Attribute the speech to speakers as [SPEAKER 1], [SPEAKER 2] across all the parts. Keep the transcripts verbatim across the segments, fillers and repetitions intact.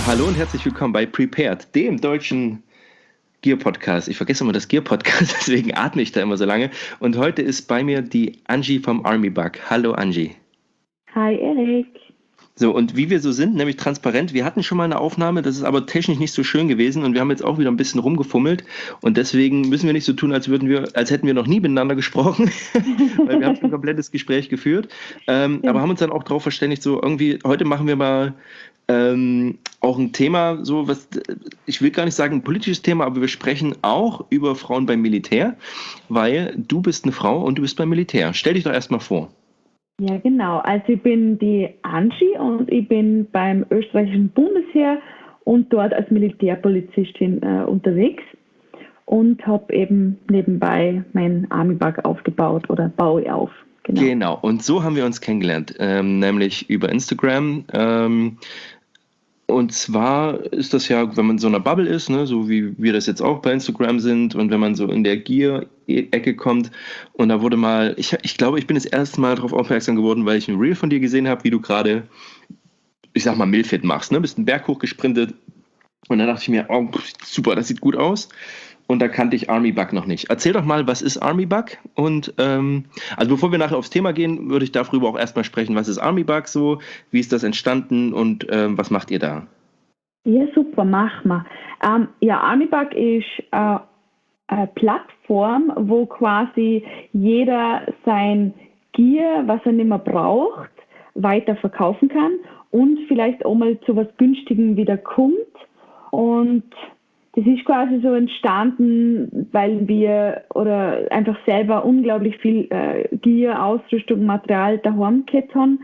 [SPEAKER 1] Hallo und herzlich willkommen bei Prepared, dem deutschen Gear-Podcast. Ich vergesse immer das Gear-Podcast, deswegen atme ich da immer so lange. Und heute ist bei mir die Angie vom Army Bug. Hallo Angie.
[SPEAKER 2] Hi Erik.
[SPEAKER 1] So, und wie wir so sind, nämlich transparent, wir hatten schon mal eine Aufnahme, das ist aber technisch nicht so schön gewesen und wir haben jetzt auch wieder ein bisschen rumgefummelt und deswegen müssen wir nicht so tun, als würden wir, als hätten wir noch nie miteinander gesprochen, weil wir haben schon ein komplettes Gespräch geführt, ähm, ja. aber haben uns dann auch darauf verständigt, so irgendwie, heute machen wir mal ähm, auch ein Thema, so was, ich will gar nicht sagen ein politisches Thema, aber wir sprechen auch über Frauen beim Militär, weil du bist eine Frau und du bist beim Militär. Stell dich doch erstmal vor.
[SPEAKER 2] Ja, genau. Also ich bin die Angie und ich bin beim österreichischen Bundesheer und dort als Militärpolizistin äh, unterwegs und habe eben nebenbei mein Army Bug aufgebaut oder baue auf.
[SPEAKER 1] Genau. genau, und so haben wir uns kennengelernt, ähm, nämlich über Instagram. Ähm, und zwar ist das ja, wenn man in so einer Bubble ist, ne, so wie wir das jetzt auch bei Instagram sind und wenn man so in der Gear-Ecke kommt und da wurde mal, ich, ich glaube, ich bin das erste Mal darauf aufmerksam geworden, weil ich ein Reel von dir gesehen habe, wie du gerade, ich sag mal, Milfit machst, ne, bist einen Berg hochgesprintet und dann dachte ich mir, oh, super, das sieht gut aus. Und da kannte ich Army Bug noch nicht. Erzähl doch mal, was ist Army Bug? Und ähm, also bevor wir nachher aufs Thema gehen, würde ich darüber auch erstmal sprechen, was ist Army Bug so, wie ist das entstanden und ähm, was macht ihr da?
[SPEAKER 2] Ja, super, machen wir. Ähm, ja, Army Bug ist äh, eine Plattform, wo quasi jeder sein Gear, was er nicht mehr braucht, weiter verkaufen kann und vielleicht auch mal zu was Günstigem wieder kommt. Und das ist quasi so entstanden, weil wir oder einfach selber unglaublich viel äh, Gear, Ausrüstung, Material daheim gehabt haben.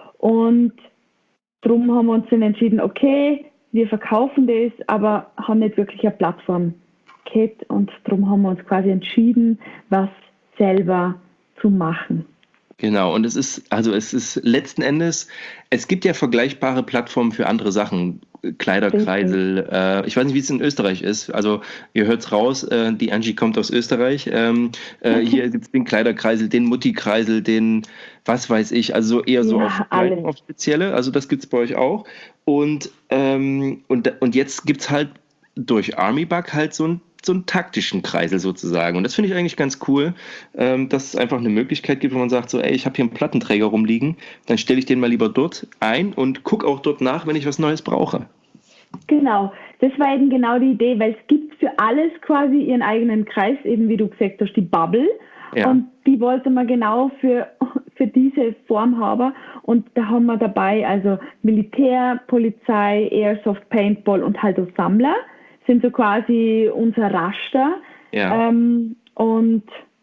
[SPEAKER 2] Und darum haben wir uns dann entschieden, okay, wir verkaufen das, aber haben nicht wirklich eine Plattform gehabt. Und darum haben wir uns quasi entschieden, was selber zu machen.
[SPEAKER 1] Genau, und es ist, also es ist letzten Endes, es gibt ja vergleichbare Plattformen für andere Sachen. Kleiderkreisel, äh, ich weiß nicht, wie es in Österreich ist, also ihr hört es raus, äh, die Angie kommt aus Österreich, ähm, äh, okay. Hier gibt es den Kleiderkreisel, den Mutti-Kreisel, den was weiß ich, also eher so ja, auf, auf spezielle, also das gibt es bei euch auch und, ähm, und, und jetzt gibt es halt durch Army Bug halt so ein so einen taktischen Kreisel sozusagen. Und das finde ich eigentlich ganz cool, ähm, dass es einfach eine Möglichkeit gibt, wo man sagt, so, ey, ich habe hier einen Plattenträger rumliegen, dann stelle ich den mal lieber dort ein und gucke auch dort nach, wenn ich was Neues brauche.
[SPEAKER 2] Genau, das war eben genau die Idee, weil es gibt für alles quasi ihren eigenen Kreis, eben wie du gesagt hast, die Bubble. Ja. Und die wollte man genau für, für diese Form haben. Und da haben wir dabei also Militär, Polizei, Airsoft, Paintball und halt auch Sammler. Sind so quasi unser Raster. Ja. Ähm, und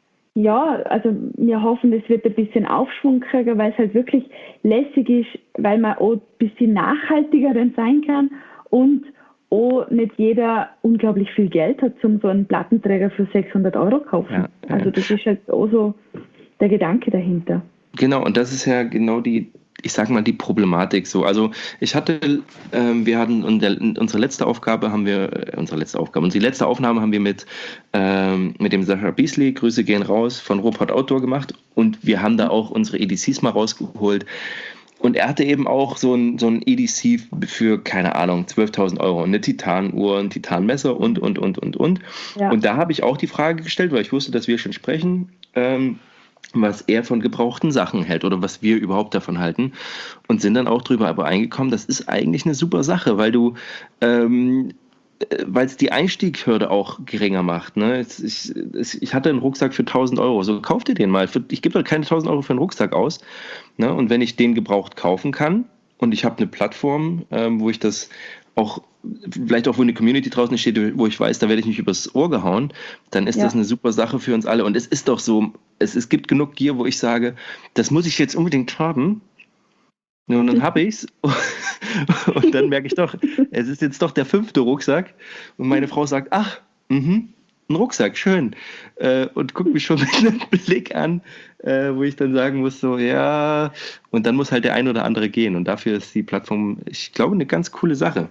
[SPEAKER 2] ja, also wir hoffen, das wird ein bisschen Aufschwung kriegen, weil es halt wirklich lässig ist, weil man auch ein bisschen nachhaltiger dann sein kann und auch nicht jeder unglaublich viel Geld hat, um so einen Plattenträger für sechshundert Euro zu kaufen. Ja, ja. Also das ist halt auch so der Gedanke dahinter.
[SPEAKER 1] Genau, und das ist ja genau die ich sag mal, die Problematik so. Also ich hatte, ähm, wir hatten unsere letzte Aufgabe haben wir, äh, unsere letzte Aufgabe, unsere letzte Aufnahme haben wir mit, ähm, mit dem Sascha Beasley, Grüße gehen raus, von Ruhrpott Outdoor gemacht und wir haben da auch unsere E D Cs mal rausgeholt. Und er hatte eben auch so ein, so ein E D C für, keine Ahnung, zwölftausend Euro, eine Titanuhr, ein Titanmesser und, und, und, und, und. Ja. Und da habe ich auch die Frage gestellt, weil ich wusste, dass wir schon sprechen, ähm, was er von gebrauchten Sachen hält oder was wir überhaupt davon halten und sind dann auch drüber aber eingekommen, das ist eigentlich eine super Sache, weil du, ähm, weil es die Einstiegshürde auch geringer macht. Ne? Ich, ich hatte einen Rucksack für tausend Euro, so kauf dir den mal. Ich gebe doch keine tausend Euro für einen Rucksack aus. Ne? Und wenn ich den gebraucht kaufen kann und ich habe eine Plattform, ähm, wo ich das auch vielleicht auch, wo eine Community draußen steht, wo ich weiß, da werde ich nicht übers Ohr gehauen, dann ist ja. das eine super Sache für uns alle. Und es ist doch so, es, es gibt genug Gear, wo ich sage, das muss ich jetzt unbedingt haben. Und dann habe ich's. Und dann merke ich doch, es ist jetzt doch der fünfte Rucksack. Und meine Frau sagt, ach, mh, ein Rucksack, schön. Äh, und guckt mich schon mit einem Blick an, äh, wo ich dann sagen muss, so, ja, und dann muss halt der ein oder andere gehen. Und dafür ist die Plattform, ich glaube, eine ganz coole Sache.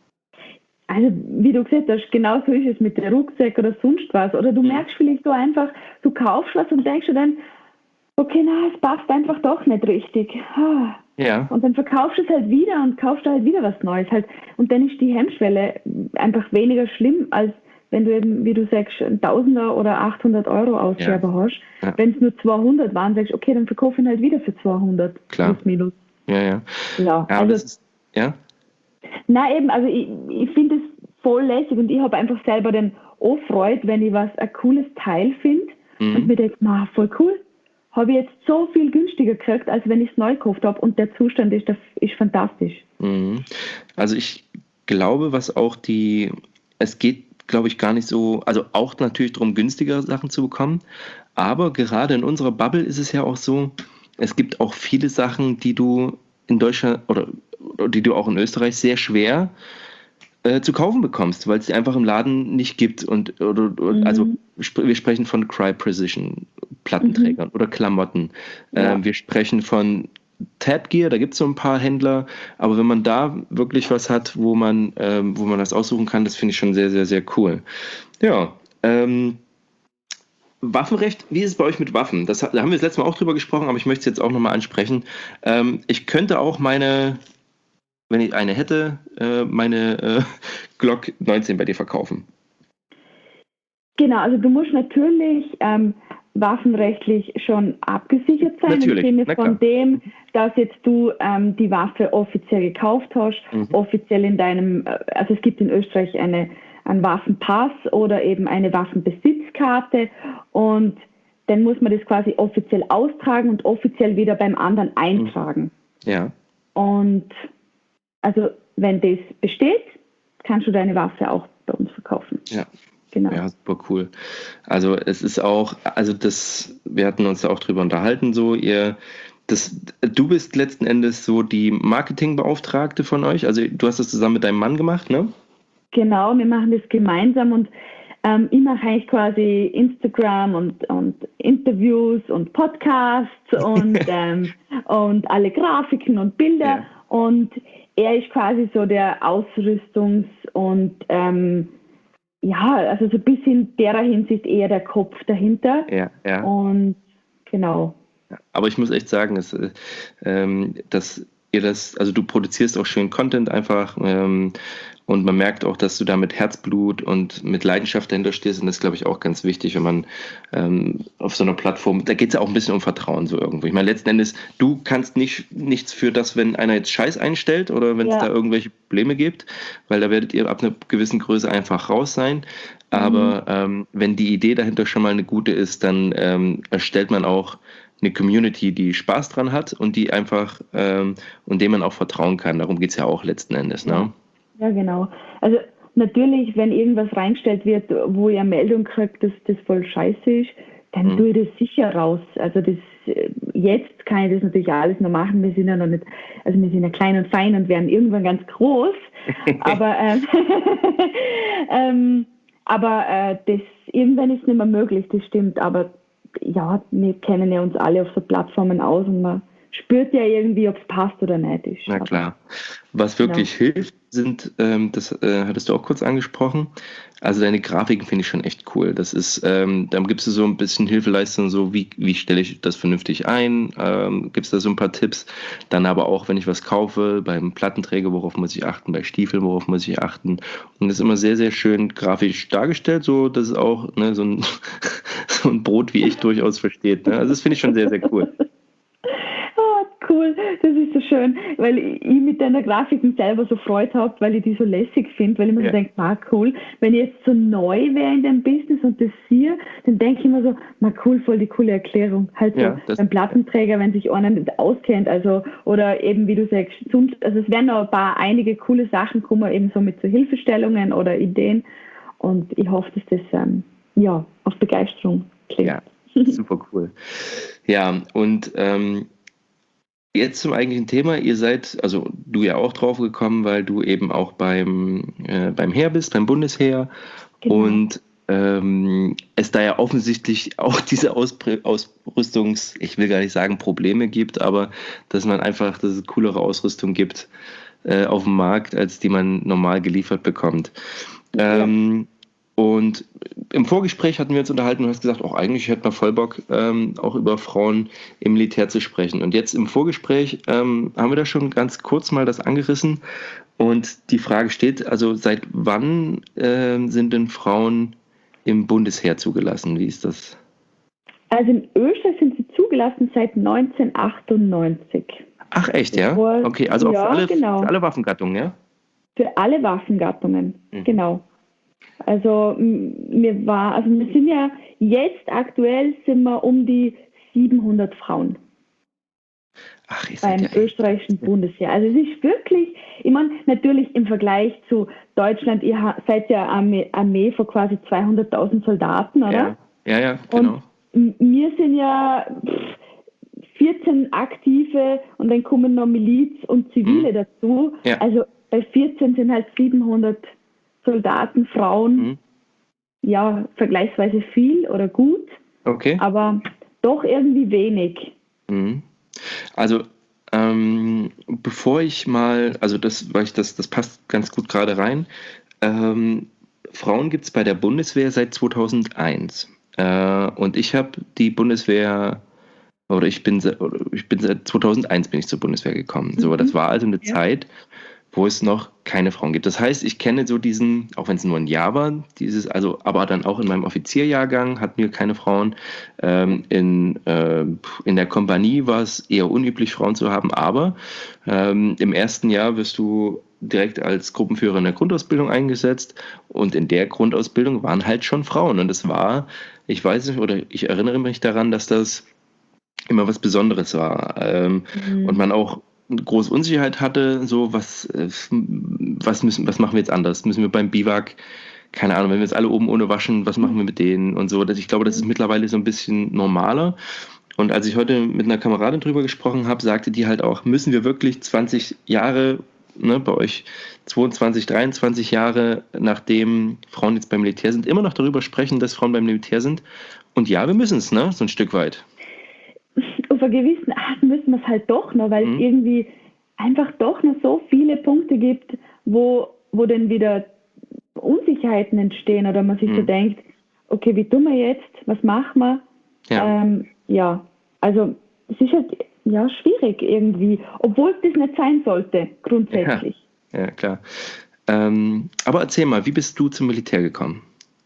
[SPEAKER 2] Also, wie du gesagt hast, genau so ist es mit dem Rucksack oder sonst was. Oder du merkst vielleicht so einfach, du kaufst was und denkst dir dann, okay, na, es passt einfach doch nicht richtig.
[SPEAKER 1] Ja.
[SPEAKER 2] Und dann verkaufst du es halt wieder und kaufst halt wieder was Neues. Halt. Und dann ist die Hemmschwelle einfach weniger schlimm, als wenn du eben, wie du sagst, ein Tausender oder achthundert Euro Ausgabe ja. hast. Ja. Wenn es nur zweihundert waren, sagst du, okay, dann verkaufe ich ihn halt wieder für zweihundert.
[SPEAKER 1] Klar.
[SPEAKER 2] Plus minus.
[SPEAKER 1] Ja, ja.
[SPEAKER 2] Ja,
[SPEAKER 1] ja
[SPEAKER 2] also,
[SPEAKER 1] das ist, ja?
[SPEAKER 2] Na eben, also ich, ich finde es voll lässig und ich habe einfach selber den auch Freude, wenn ich was, ein cooles Teil finde mhm. und mir denke, na, voll cool. Habe ich jetzt so viel günstiger gekriegt, als wenn ich es neu gekauft habe und der Zustand ist, das ist fantastisch.
[SPEAKER 1] Mhm. Also ich glaube, was auch die, es geht, glaube ich, gar nicht so, also auch natürlich darum, günstigere Sachen zu bekommen, aber gerade in unserer Bubble ist es ja auch so, es gibt auch viele Sachen, die du in Deutschland oder, oder die du auch in Österreich sehr schwer äh, zu kaufen bekommst, weil es die einfach im Laden nicht gibt. Und oder, mhm. also wir sprechen von Cry Precision Plattenträgern mhm. oder Klamotten. Ja. Äh, wir sprechen von Tab Gear, da gibt es so ein paar Händler, aber wenn man da wirklich was hat, wo man, ähm, wo man das aussuchen kann, das finde ich schon sehr, sehr, sehr cool. Ja, ähm, Waffenrecht, wie ist es bei euch mit Waffen? Das, da haben wir das letzte Mal auch drüber gesprochen, aber ich möchte es jetzt auch nochmal ansprechen. Ähm, ich könnte auch meine, wenn ich eine hätte, äh, meine äh, Glock neunzehn bei dir verkaufen.
[SPEAKER 2] Genau, also du musst natürlich ähm, waffenrechtlich schon abgesichert sein,
[SPEAKER 1] natürlich.
[SPEAKER 2] im Sinne von dem, dass jetzt du ähm, die Waffe offiziell gekauft hast, mhm. offiziell in deinem, also es gibt in Österreich eine, einen Waffenpass oder eben eine Waffenbesitzkarte und dann muss man das quasi offiziell austragen und offiziell wieder beim anderen eintragen.
[SPEAKER 1] Ja.
[SPEAKER 2] Und also wenn das besteht, kannst du deine Waffe auch bei uns verkaufen.
[SPEAKER 1] Ja.
[SPEAKER 2] Genau.
[SPEAKER 1] Ja, super cool. Also es ist auch, also das, wir hatten uns da auch drüber unterhalten, so ihr, das, du bist letzten Endes so die Marketingbeauftragte von euch, also du hast das zusammen mit deinem Mann gemacht, ne?
[SPEAKER 2] Genau, wir machen das gemeinsam und ähm, ich mache eigentlich quasi Instagram und, und Interviews und Podcasts und, ähm, und alle Grafiken und Bilder ja. und er ist quasi so der Ausrüstungs- und ähm, ja, also so ein bisschen in derer Hinsicht eher der Kopf dahinter.
[SPEAKER 1] Ja, ja.
[SPEAKER 2] Und genau.
[SPEAKER 1] Aber ich muss echt sagen, dass, ähm, dass ihr das, also du produzierst auch schön Content einfach ähm, und man merkt auch, dass du da mit Herzblut und mit Leidenschaft dahinter stehst und das ist, glaube ich, auch ganz wichtig, wenn man ähm, auf so einer Plattform, da geht es ja auch ein bisschen um Vertrauen so irgendwo. Ich meine, letzten Endes, du kannst nicht nichts für das, wenn einer jetzt Scheiß einstellt oder wenn es ja. da irgendwelche Probleme gibt, weil da werdet ihr ab einer gewissen Größe einfach raus sein. Aber mhm. ähm, wenn die Idee dahinter schon mal eine gute ist, dann ähm, erstellt man auch eine Community, die Spaß dran hat und die einfach ähm, und dem man auch vertrauen kann. Darum geht es ja auch letzten Endes, ne?
[SPEAKER 2] Ja, genau. Also natürlich, wenn irgendwas reingestellt wird, wo ihr Meldung kriegt, dass das voll scheiße ist, dann mhm. tue ich das sicher raus. Also das jetzt kann ich das natürlich alles noch machen. Wir sind ja noch nicht, also wir sind ja klein und fein und werden irgendwann ganz groß. aber ähm, ähm, aber äh, das irgendwann ist nicht mehr möglich, das stimmt. Aber ja, wir kennen ja uns alle auf so Plattformen aus und man spürt ja irgendwie, ob es passt oder nicht ist.
[SPEAKER 1] Na klar. Was wirklich genau. hilft, sind, ähm, das äh, hattest du auch kurz angesprochen, also deine Grafiken finde ich schon echt cool. Das ist, ähm, da gibst du so ein bisschen Hilfeleistung, so wie, wie stelle ich das vernünftig ein, ähm, gibst da so ein paar Tipps. Dann aber auch, wenn ich was kaufe, beim Plattenträger, worauf muss ich achten, bei Stiefeln, worauf muss ich achten. Und das ist immer sehr, sehr schön grafisch dargestellt, so dass es auch ne, so, ein, so ein Brot wie ich durchaus versteht. Ne? Also das finde ich schon sehr, sehr cool.
[SPEAKER 2] Cool, das ist so schön, weil ich mit deiner Grafiken selber so Freude habe, weil ich die so lässig finde, weil ich mir ja. so denke, ah cool, wenn ich jetzt so neu wäre in dem Business und das sehe, dann denke ich immer so, na cool, voll die coole Erklärung. Halt so ja, beim Plattenträger, wenn sich einer nicht auskennt, also oder eben wie du sagst, also es werden noch ein paar einige coole Sachen kommen, eben so mit so Hilfestellungen oder Ideen und ich hoffe, dass das ähm, ja auf Begeisterung klingt.
[SPEAKER 1] Ja, super cool. Ja, und ähm, jetzt zum eigentlichen Thema. Ihr seid, also du ja auch drauf gekommen, weil du eben auch beim, äh, beim Heer bist, beim Bundesheer. Genau. Und ähm, es da ja offensichtlich auch diese Auspr- Ausrüstungs-, ich will gar nicht sagen Probleme gibt, aber dass man einfach, dass es coolere Ausrüstung gibt äh, auf dem Markt, als die man normal geliefert bekommt. Ja. Ähm, und im Vorgespräch hatten wir uns unterhalten und hast gesagt, auch eigentlich hätte man voll Bock, ähm, auch über Frauen im Militär zu sprechen. Und jetzt im Vorgespräch ähm, haben wir da schon ganz kurz mal das angerissen. Und die Frage steht, also seit wann äh, sind denn Frauen im Bundesheer zugelassen? Wie ist das?
[SPEAKER 2] Also in Österreich sind sie zugelassen seit neunzehnhundertachtundneunzig.
[SPEAKER 1] Ach echt, ja? Okay, also auch
[SPEAKER 2] ja,
[SPEAKER 1] für, alle,
[SPEAKER 2] genau.
[SPEAKER 1] für alle Waffengattungen, ja?
[SPEAKER 2] Für alle Waffengattungen, mhm. genau. Also mir war, also wir sind ja jetzt aktuell sind wir um die siebenhundert Frauen.
[SPEAKER 1] Ach, ihr
[SPEAKER 2] beim
[SPEAKER 1] seid ja
[SPEAKER 2] österreichischen Bundesheer. Also es ist wirklich, ich meine, natürlich im Vergleich zu Deutschland, ihr seid ja Armee, Armee von quasi zweihunderttausend Soldaten, oder?
[SPEAKER 1] Ja, ja, ja, genau.
[SPEAKER 2] Und wir sind ja vierzehn Aktive und dann kommen noch Miliz und Zivile mhm. dazu.
[SPEAKER 1] Ja.
[SPEAKER 2] Also bei vierzehn sind halt siebenhundert Soldaten, Frauen, mhm. ja, vergleichsweise viel oder gut,
[SPEAKER 1] okay.
[SPEAKER 2] aber doch irgendwie wenig.
[SPEAKER 1] Mhm. Also ähm, bevor ich mal, also das, weil ich das, das passt ganz gut gerade rein. Ähm, Frauen gibt es bei der Bundeswehr seit zweitausendeins äh, und ich habe die Bundeswehr oder ich bin oder ich bin seit zweitausendeins bin ich zur Bundeswehr gekommen. So, das war also eine ja. Zeit, wo es noch keine Frauen gibt. Das heißt, ich kenne so diesen, auch wenn es nur ein Jahr war, dieses, also, aber dann auch in meinem Offizierjahrgang hatten wir keine Frauen. Ähm, in, äh, in der Kompanie war es eher unüblich, Frauen zu haben, aber ähm, im ersten Jahr wirst du direkt als Gruppenführer in der Grundausbildung eingesetzt und in der Grundausbildung waren halt schon Frauen und es war, ich weiß nicht, oder ich erinnere mich daran, dass das immer was Besonderes war ähm, mhm. und man auch große Unsicherheit hatte, so was, was müssen, was machen wir jetzt anders? Müssen wir beim Biwak, keine Ahnung, wenn wir jetzt alle oben ohne waschen, was machen wir mit denen und so. Ich glaube, das ist mittlerweile so ein bisschen normaler. Und als ich heute mit einer Kameradin drüber gesprochen habe, sagte die halt auch, müssen wir wirklich zwanzig Jahre, ne, bei euch zweiundzwanzig, dreiundzwanzig Jahre, nachdem Frauen jetzt beim Militär sind, immer noch darüber sprechen, dass Frauen beim Militär sind? Und ja, wir müssen es, ne, so ein Stück weit.
[SPEAKER 2] Auf einer gewissen Art müssen wir es halt doch noch, weil mhm. es irgendwie einfach doch noch so viele Punkte gibt, wo, wo dann wieder Unsicherheiten entstehen oder man sich mhm. so denkt, okay, wie tun wir jetzt, was machen wir? Ja, ähm, ja also es ist halt ja, schwierig irgendwie, obwohl es das nicht sein sollte, grundsätzlich.
[SPEAKER 1] Ja, ja klar. Ähm, aber erzähl mal, wie bist du zum Militär gekommen?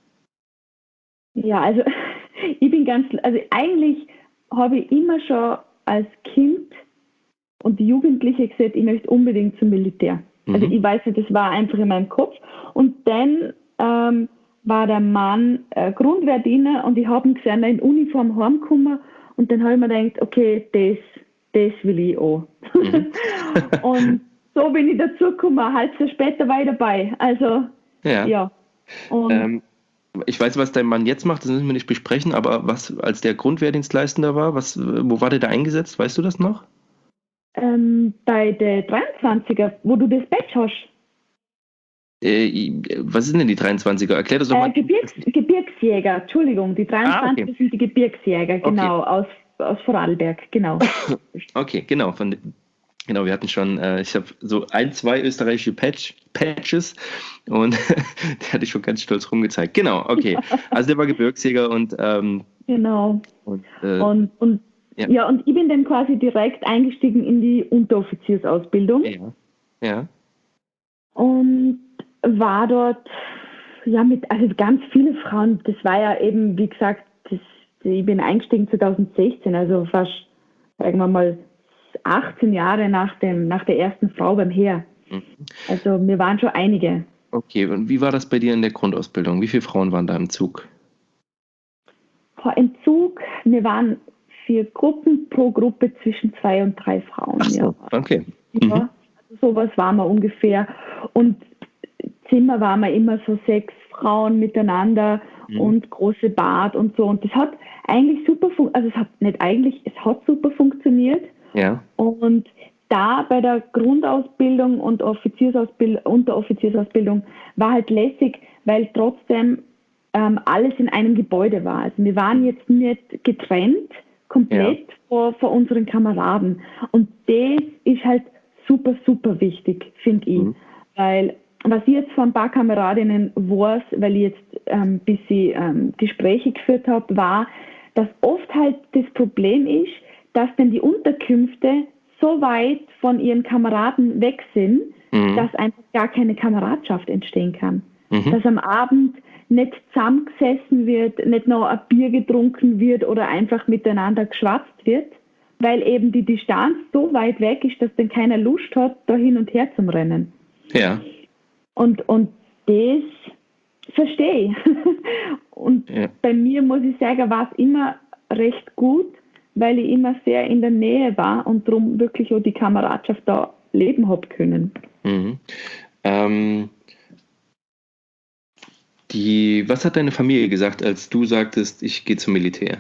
[SPEAKER 2] Ja, also ich bin ganz, also eigentlich habe ich immer schon als Kind und Jugendliche gesagt, ich möchte unbedingt zum Militär. Mhm. Also ich weiß nicht, das war einfach in meinem Kopf. Und dann ähm, war der Mann äh, Grundwehrdiener und ich habe ihn gesehen, in Uniform heimgekommen und dann habe ich mir gedacht, okay, das, das will ich auch. Mhm. Und so bin ich dazu gekommen, ein halbes Jahr später war ich dabei. Also, ja. ja. Und
[SPEAKER 1] ähm. Ich weiß, was dein Mann jetzt macht, das müssen wir nicht besprechen, aber was als der Grundwehrdienstleistender war, was, wo war der da eingesetzt? Weißt du das noch?
[SPEAKER 2] Ähm, bei der dreiundzwanziger, wo du das Badge hast.
[SPEAKER 1] Äh, was sind denn die dreiundzwanziger? Erklär das doch mal.
[SPEAKER 2] Äh, Gebirgs, Gebirgsjäger, Entschuldigung, die dreiundzwanziger ah, okay. sind die Gebirgsjäger, genau, okay. aus, aus Vorarlberg, genau.
[SPEAKER 1] Okay, genau, von Genau, wir hatten schon, äh, ich habe so ein, zwei österreichische Patch, Patches und der hatte ich schon ganz stolz rumgezeigt. Genau, okay. Also der war Gebirgsjäger und ähm,
[SPEAKER 2] genau. Und, äh, und, und ja. ja, und ich bin dann quasi direkt eingestiegen in die Unteroffiziersausbildung.
[SPEAKER 1] Ja. Ja.
[SPEAKER 2] Und war dort ja mit, also ganz viele Frauen, das war ja eben, wie gesagt, das, ich bin eingestiegen zweitausendsechzehn, also fast, sagen wir mal, achtzehn Jahre nach, dem, nach der ersten Frau beim Heer. Mhm. Also wir waren schon einige.
[SPEAKER 1] Okay, und wie war das bei dir in der Grundausbildung? Wie viele Frauen waren da im Zug?
[SPEAKER 2] Im Zug, wir waren vier Gruppen, pro Gruppe zwischen zwei und drei Frauen.
[SPEAKER 1] Ach so,
[SPEAKER 2] ja.
[SPEAKER 1] okay.
[SPEAKER 2] Mhm. Ja, also sowas waren wir ungefähr. Und Zimmer waren wir immer so sechs Frauen miteinander mhm. und große Bad und so. Und das hat eigentlich super funktioniert, also es hat nicht eigentlich, es hat super funktioniert.
[SPEAKER 1] Ja.
[SPEAKER 2] Und da bei der Grundausbildung und Offiziersausbildung, Unteroffiziersausbildung war halt lässig, weil trotzdem ähm, alles in einem Gebäude war. Also wir waren jetzt nicht getrennt, komplett ja. vor, vor unseren Kameraden. Und das ist halt super, super wichtig, finde ich. Mhm. Weil was ich jetzt von ein paar Kameradinnen weiß, weil ich jetzt ein ähm, bisschen ähm, Gespräche geführt habe, war, dass oft halt das Problem ist, dass denn die Unterkünfte so weit von ihren Kameraden weg sind, mhm. dass einfach gar keine Kameradschaft entstehen kann. Mhm. Dass am Abend nicht zusammengesessen wird, nicht noch ein Bier getrunken wird oder einfach miteinander geschwatzt wird, weil eben die Distanz so weit weg ist, dass dann keiner Lust hat, da hin und her zum Rennen.
[SPEAKER 1] Ja.
[SPEAKER 2] Und, und das verstehe ich. Und ja. bei mir, muss ich sagen, war es immer recht gut, weil ich immer sehr in der Nähe war und darum wirklich auch die Kameradschaft da leben habe können.
[SPEAKER 1] Mhm. Ähm, die, was hat deine Familie gesagt, als du sagtest, ich gehe zum Militär?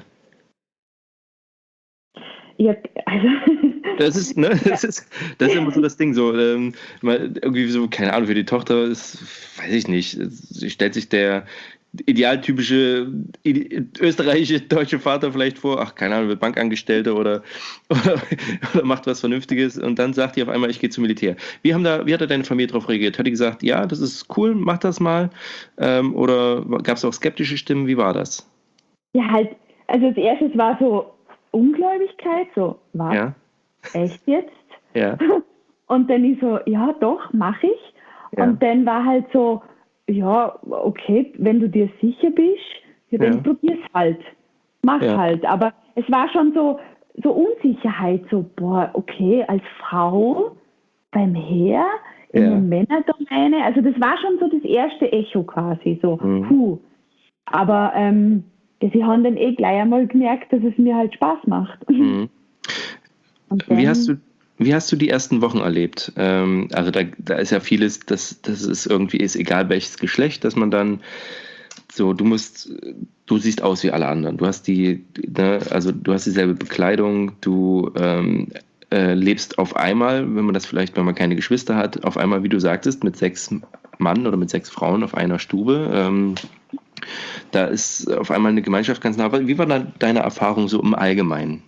[SPEAKER 2] Ja, also...
[SPEAKER 1] Das ist, ne, das ist, das ist immer so das Ding, so, ähm, mal irgendwie so, keine Ahnung, für die Tochter ist, weiß ich nicht, sie stellt sich der idealtypische österreichische deutsche Vater vielleicht vor, ach, keine Ahnung, wird Bankangestellter oder, oder, oder macht was Vernünftiges und dann sagt die auf einmal, ich gehe zum Militär. Wie haben da, wie hat da deine Familie darauf reagiert? Hat die gesagt, ja, das ist cool, mach das mal? Ähm, oder gab es auch skeptische Stimmen? Wie war das?
[SPEAKER 2] Ja, halt, also als erstes war so Ungläubigkeit, so, was?
[SPEAKER 1] Ja.
[SPEAKER 2] Echt jetzt?
[SPEAKER 1] Ja.
[SPEAKER 2] Und dann ich so, ja doch, mache ich. Ja. Und dann war halt so, ja, okay, wenn du dir sicher bist, ja, dann ja. probier's halt. Mach ja. halt. Aber es war schon so, so Unsicherheit, so, boah, okay, als Frau beim Heer in ja. der Männerdomäne, also das war schon so das erste Echo quasi, so, mhm. puh. Aber ähm, sie haben dann eh gleich einmal gemerkt, dass es mir halt Spaß macht.
[SPEAKER 1] Mhm. Dann, wie hast du wie hast du die ersten Wochen erlebt? Ähm, also da, da ist ja vieles, dass das ist irgendwie ist egal welches Geschlecht, dass man dann so du musst du siehst aus wie alle anderen. Du hast die ne, also du hast dieselbe Bekleidung, du ähm, äh, lebst auf einmal, wenn man das vielleicht, wenn man keine Geschwister hat, auf einmal, wie du sagtest, mit sechs Mann oder mit sechs Frauen auf einer Stube. Ähm, da ist auf einmal eine Gemeinschaft ganz nah. Wie war dann deine Erfahrung so im Allgemeinen?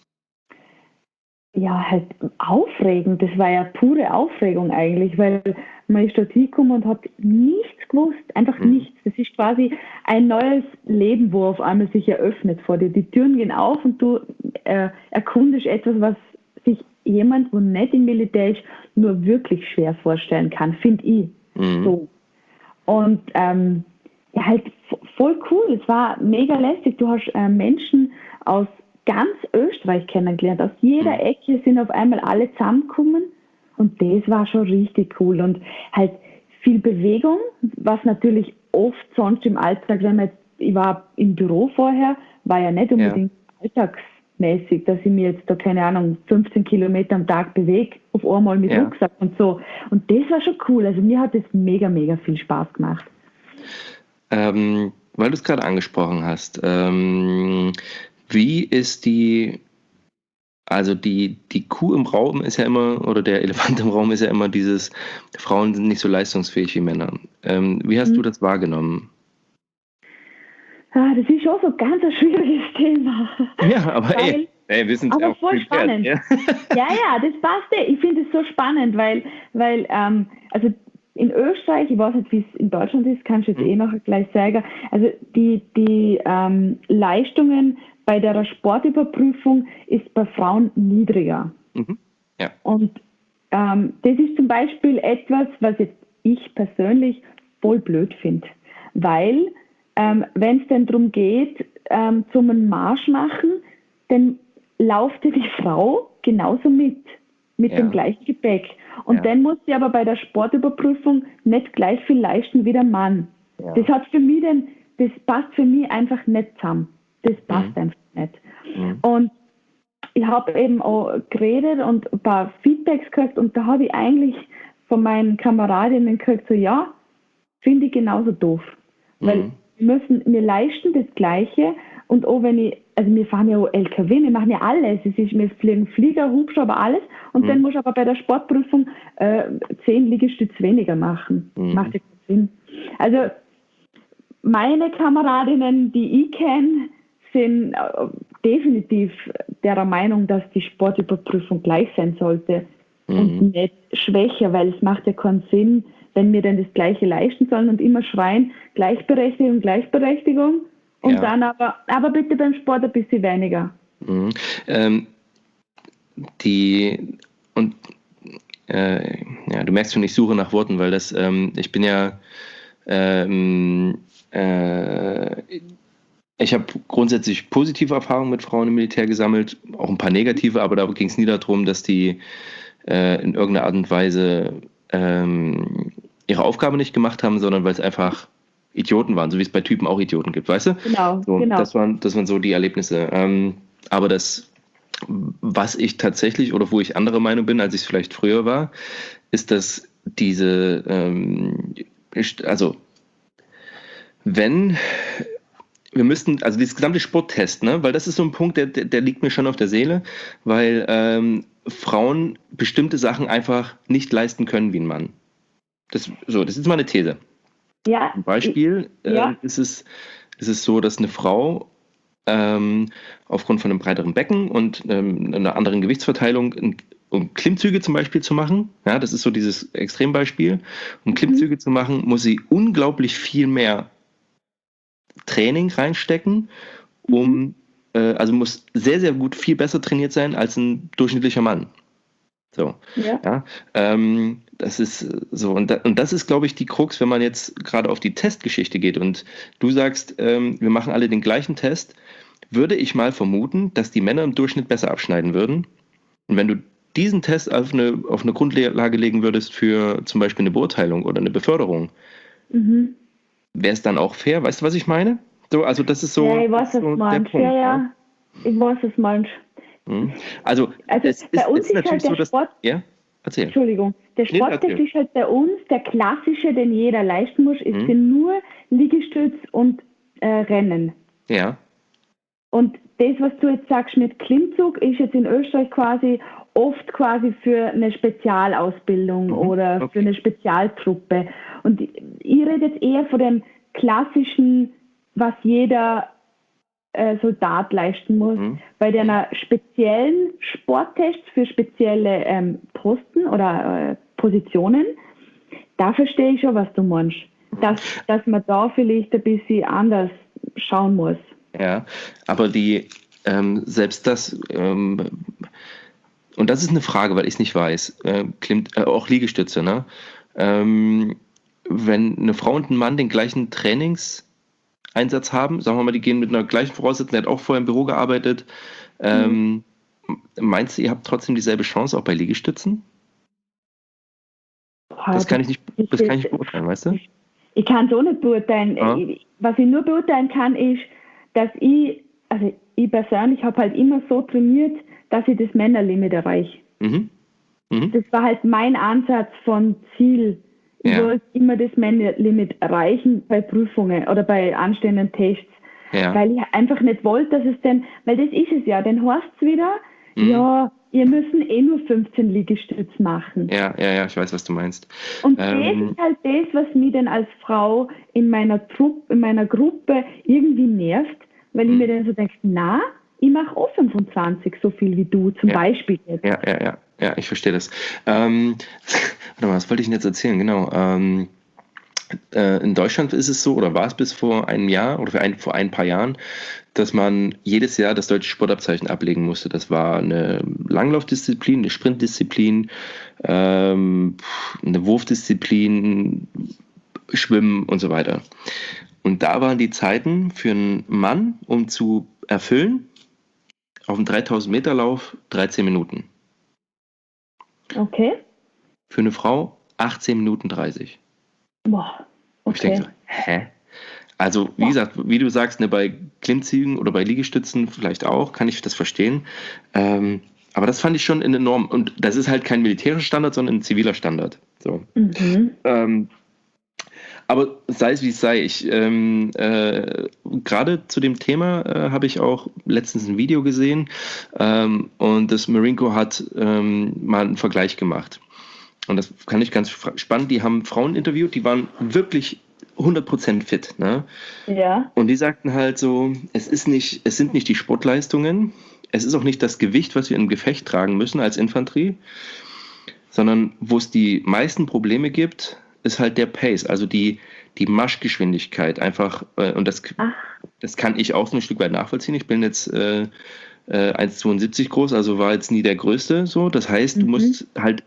[SPEAKER 2] Ja, halt aufregend. Das war ja pure Aufregung eigentlich, weil man ist dort hingekommen und hat nichts gewusst, einfach mhm. nichts. Das ist quasi ein neues Leben, wo auf einmal sich eröffnet vor dir. Die Türen gehen auf und du äh, erkundest etwas, was sich jemand, wo nicht im Militär ist, nur wirklich schwer vorstellen kann, finde ich. Mhm. So. Und ähm, ja, halt voll cool. Es war mega lästig. Du hast äh, Menschen aus ganz Österreich kennengelernt. Aus jeder Ecke sind auf einmal alle zusammengekommen und das war schon richtig cool. Und halt viel Bewegung, was natürlich oft sonst im Alltag, wenn man jetzt, ich war im Büro vorher, war ja nicht unbedingt ja. alltagsmäßig, dass ich mir jetzt da, keine Ahnung, fünfzehn Kilometer am Tag bewege, auf einmal mit ja. Rucksack und so. Und das war schon cool. Also mir hat das mega, mega viel Spaß gemacht.
[SPEAKER 1] Ähm, weil du es gerade angesprochen hast, ähm, wie ist die, also die, die Kuh im Raum ist ja immer, oder der Elefant im Raum ist ja immer dieses, Frauen sind nicht so leistungsfähig wie Männer. Ähm, wie hast mhm. du das wahrgenommen?
[SPEAKER 2] Ah, das ist schon so ein ganz ein schwieriges Thema.
[SPEAKER 1] Ja, aber weil, ey, ey, wir sind
[SPEAKER 2] aber
[SPEAKER 1] auch
[SPEAKER 2] voll spannend. Ja? ja, ja, das passt ja. Ich finde es so spannend, weil, weil ähm, also in Österreich, ich weiß nicht, wie es in Deutschland ist, kannst du jetzt mhm. eh noch gleich sagen, also die, die ähm, Leistungen bei der Sportüberprüfung ist bei Frauen niedriger.
[SPEAKER 1] Mhm. Ja.
[SPEAKER 2] Und ähm, das ist zum Beispiel etwas, was jetzt ich persönlich voll blöd finde. Weil, ähm, wenn es denn darum geht, ähm, zum einen Marsch machen, dann lauft die Frau genauso mit, mit ja. dem gleichen Gepäck. Und ja. dann muss sie aber bei der Sportüberprüfung nicht gleich viel leisten wie der Mann. Ja. Das hat für mich denn, das passt für mich einfach nicht zusammen. Das passt mhm. einfach nicht. Mhm. Und ich habe eben auch geredet und ein paar Feedbacks gekriegt und da habe ich eigentlich von meinen Kameradinnen gekriegt, so ja, finde ich genauso doof. Mhm. Weil wir müssen, wir leisten das Gleiche und auch wenn ich, also wir fahren ja auch L K W, wir machen ja alles, es ist, wir fliegen Flieger, Hubschrauber, alles und mhm. dann muss ich aber bei der Sportprüfung äh, zehn Liegestütze weniger machen. Mhm. Macht ja keinen Sinn. Also meine Kameradinnen, die ich kenne, sind definitiv der Meinung, dass die Sportüberprüfung gleich sein sollte mhm. und nicht schwächer, weil es macht ja keinen Sinn, wenn wir denn das Gleiche leisten sollen und immer schreien, Gleichberechtigung, Gleichberechtigung und ja. dann aber, aber bitte beim Sport ein bisschen weniger.
[SPEAKER 1] Mhm. Ähm, die, und äh, ja, du merkst schon, ich suche nach Worten, weil das, ähm, ich bin ja, ähm, äh, ich habe grundsätzlich positive Erfahrungen mit Frauen im Militär gesammelt, auch ein paar negative, aber da ging es nie darum, dass die äh, in irgendeiner Art und Weise ähm, ihre Aufgabe nicht gemacht haben, sondern weil es einfach Idioten waren, so wie es bei Typen auch Idioten gibt, weißt du?
[SPEAKER 2] Genau,
[SPEAKER 1] so,
[SPEAKER 2] genau.
[SPEAKER 1] Das waren, das waren so die Erlebnisse. Ähm, aber das, was ich tatsächlich oder wo ich anderer Meinung bin, als ich es vielleicht früher war, ist, dass diese, ähm, also wenn wir müssten, also dieses gesamte Sporttest, ne, weil das ist so ein Punkt, der, der, der liegt mir schon auf der Seele, weil ähm, Frauen bestimmte Sachen einfach nicht leisten können wie ein Mann. Das, so, das ist mal eine These.
[SPEAKER 2] Ja.
[SPEAKER 1] Zum Beispiel
[SPEAKER 2] ja.
[SPEAKER 1] äh, ist, es, ist es so, dass eine Frau ähm, aufgrund von einem breiteren Becken und ähm, einer anderen Gewichtsverteilung, um Klimmzüge zum Beispiel zu machen, ja, das ist so dieses Extrembeispiel, um Klimmzüge mhm. zu machen, muss sie unglaublich viel mehr Training reinstecken, um, mhm. äh, also muss sehr, sehr gut, viel besser trainiert sein als ein durchschnittlicher Mann. So, ja, ja ähm, das ist so, und, da, und das ist, glaube ich, die Krux, wenn man jetzt gerade auf die Testgeschichte geht und du sagst, ähm, wir machen alle den gleichen Test, würde ich mal vermuten, dass die Männer im Durchschnitt besser abschneiden würden. Und wenn du diesen Test auf eine, auf eine Grundlage legen würdest für zum Beispiel eine Beurteilung oder eine Beförderung, mhm. wäre es dann auch fair? Weißt du, was ich meine? So, also das ist so,
[SPEAKER 2] ja, ich weiß,
[SPEAKER 1] so
[SPEAKER 2] was der Punkt. Ja, ja, ne? Ich weiß, was du meinst.
[SPEAKER 1] Also,
[SPEAKER 2] also
[SPEAKER 1] es
[SPEAKER 2] bei
[SPEAKER 1] ist,
[SPEAKER 2] uns
[SPEAKER 1] ist
[SPEAKER 2] ist
[SPEAKER 1] natürlich
[SPEAKER 2] halt der
[SPEAKER 1] so, dass,
[SPEAKER 2] Sport,
[SPEAKER 1] ja? Erzähl.
[SPEAKER 2] Entschuldigung, der Sporttest ist halt bei uns, der klassische, den jeder leisten muss, ist hm. nur Liegestütz und äh, Rennen.
[SPEAKER 1] Ja.
[SPEAKER 2] Und das, was du jetzt sagst mit Klimmzug, ist jetzt in Österreich quasi oft quasi für eine Spezialausbildung mhm. oder okay. für eine Spezialtruppe. Und ich rede jetzt eher von dem klassischen, was jeder äh, Soldat leisten muss, mhm. bei den speziellen Sporttests für spezielle ähm, Posten oder äh, Positionen. Da verstehe ich schon, was du meinst. Mhm. Dass, dass man da vielleicht ein bisschen anders schauen muss.
[SPEAKER 1] Ja, aber die, ähm, selbst das, ähm, und das ist eine Frage, weil ich es nicht weiß, äh, klimmt, äh, auch Liegestütze, ne? Ähm, wenn eine Frau und ein Mann den gleichen Trainingseinsatz haben, sagen wir mal, die gehen mit einer gleichen Voraussetzung, der hat auch vorher im Büro gearbeitet, ähm, mhm. meinst du, ihr habt trotzdem dieselbe Chance auch bei Liegestützen? Boah, das kann ich nicht, das kann ich nicht beurteilen, weißt du?
[SPEAKER 2] Ich, ich kann es auch nicht beurteilen. Ja. Ich, was ich nur beurteilen kann, ist, dass ich, also ich persönlich habe halt immer so trainiert, dass ich das Männerlimit erreiche. Mhm. Mhm. Das war halt mein Ansatz von Ziel. Ich ja. wollte immer das Männerlimit erreichen bei Prüfungen oder bei anstehenden Tests. Ja. Weil ich einfach nicht wollte, dass es denn, weil das ist es ja, dann heißt es wieder, mhm. ja, ihr müssen eh nur fünfzehn Liegestütz machen.
[SPEAKER 1] Ja, ja, ja, ich weiß, was du meinst.
[SPEAKER 2] Und
[SPEAKER 1] ähm,
[SPEAKER 2] das ist halt das, was mich dann als Frau in meiner Truppe, in meiner Gruppe irgendwie nervt, weil ich mir dann so denke, na, ich mache auch fünfundzwanzig so viel wie du, zum
[SPEAKER 1] ja,
[SPEAKER 2] Beispiel jetzt.
[SPEAKER 1] Ja, ja, ja, ja, ich verstehe das. Ähm, warte mal, was wollte ich denn jetzt erzählen? Genau. Ähm, äh, in Deutschland ist es so, oder war es bis vor einem Jahr oder für ein, vor ein paar Jahren, dass man jedes Jahr das deutsche Sportabzeichen ablegen musste. Das war eine Langlaufdisziplin, eine Sprintdisziplin, ähm, eine Wurfdisziplin, Schwimmen und so weiter. Und da waren die Zeiten für einen Mann, um zu erfüllen, auf dem dreitausend Meter Lauf dreizehn Minuten.
[SPEAKER 2] Okay.
[SPEAKER 1] Für eine Frau achtzehn Minuten dreißig.
[SPEAKER 2] Boah, okay.
[SPEAKER 1] Und ich denke so, hä? Also, wie ja. gesagt, wie du sagst, ne, bei Klimmzügen oder bei Liegestützen vielleicht auch, kann ich das verstehen. Ähm, aber das fand ich schon enorm. Und das ist halt kein militärischer Standard, sondern ein ziviler Standard. So. Mhm. Ähm, aber sei es wie es sei, ich ähm, äh, gerade zu dem Thema äh, habe ich auch letztens ein Video gesehen ähm, und das Marine Corps hat ähm, mal einen Vergleich gemacht. Und das fand ich ganz spannend. Die haben Frauen interviewt, die waren wirklich hundert Prozent fit. Ne?
[SPEAKER 2] Ja.
[SPEAKER 1] Und die sagten halt so, es ist nicht, es sind nicht die Sportleistungen, es ist auch nicht das Gewicht, was wir im Gefecht tragen müssen als Infanterie, sondern wo es die meisten Probleme gibt, ist halt der Pace, also die, die Marschgeschwindigkeit einfach, äh, und das, das kann ich auch so ein Stück weit nachvollziehen. Ich bin jetzt äh, äh, eins Komma zweiundsiebzig groß, also war jetzt nie der Größte so. Das heißt, mhm. du musst halt,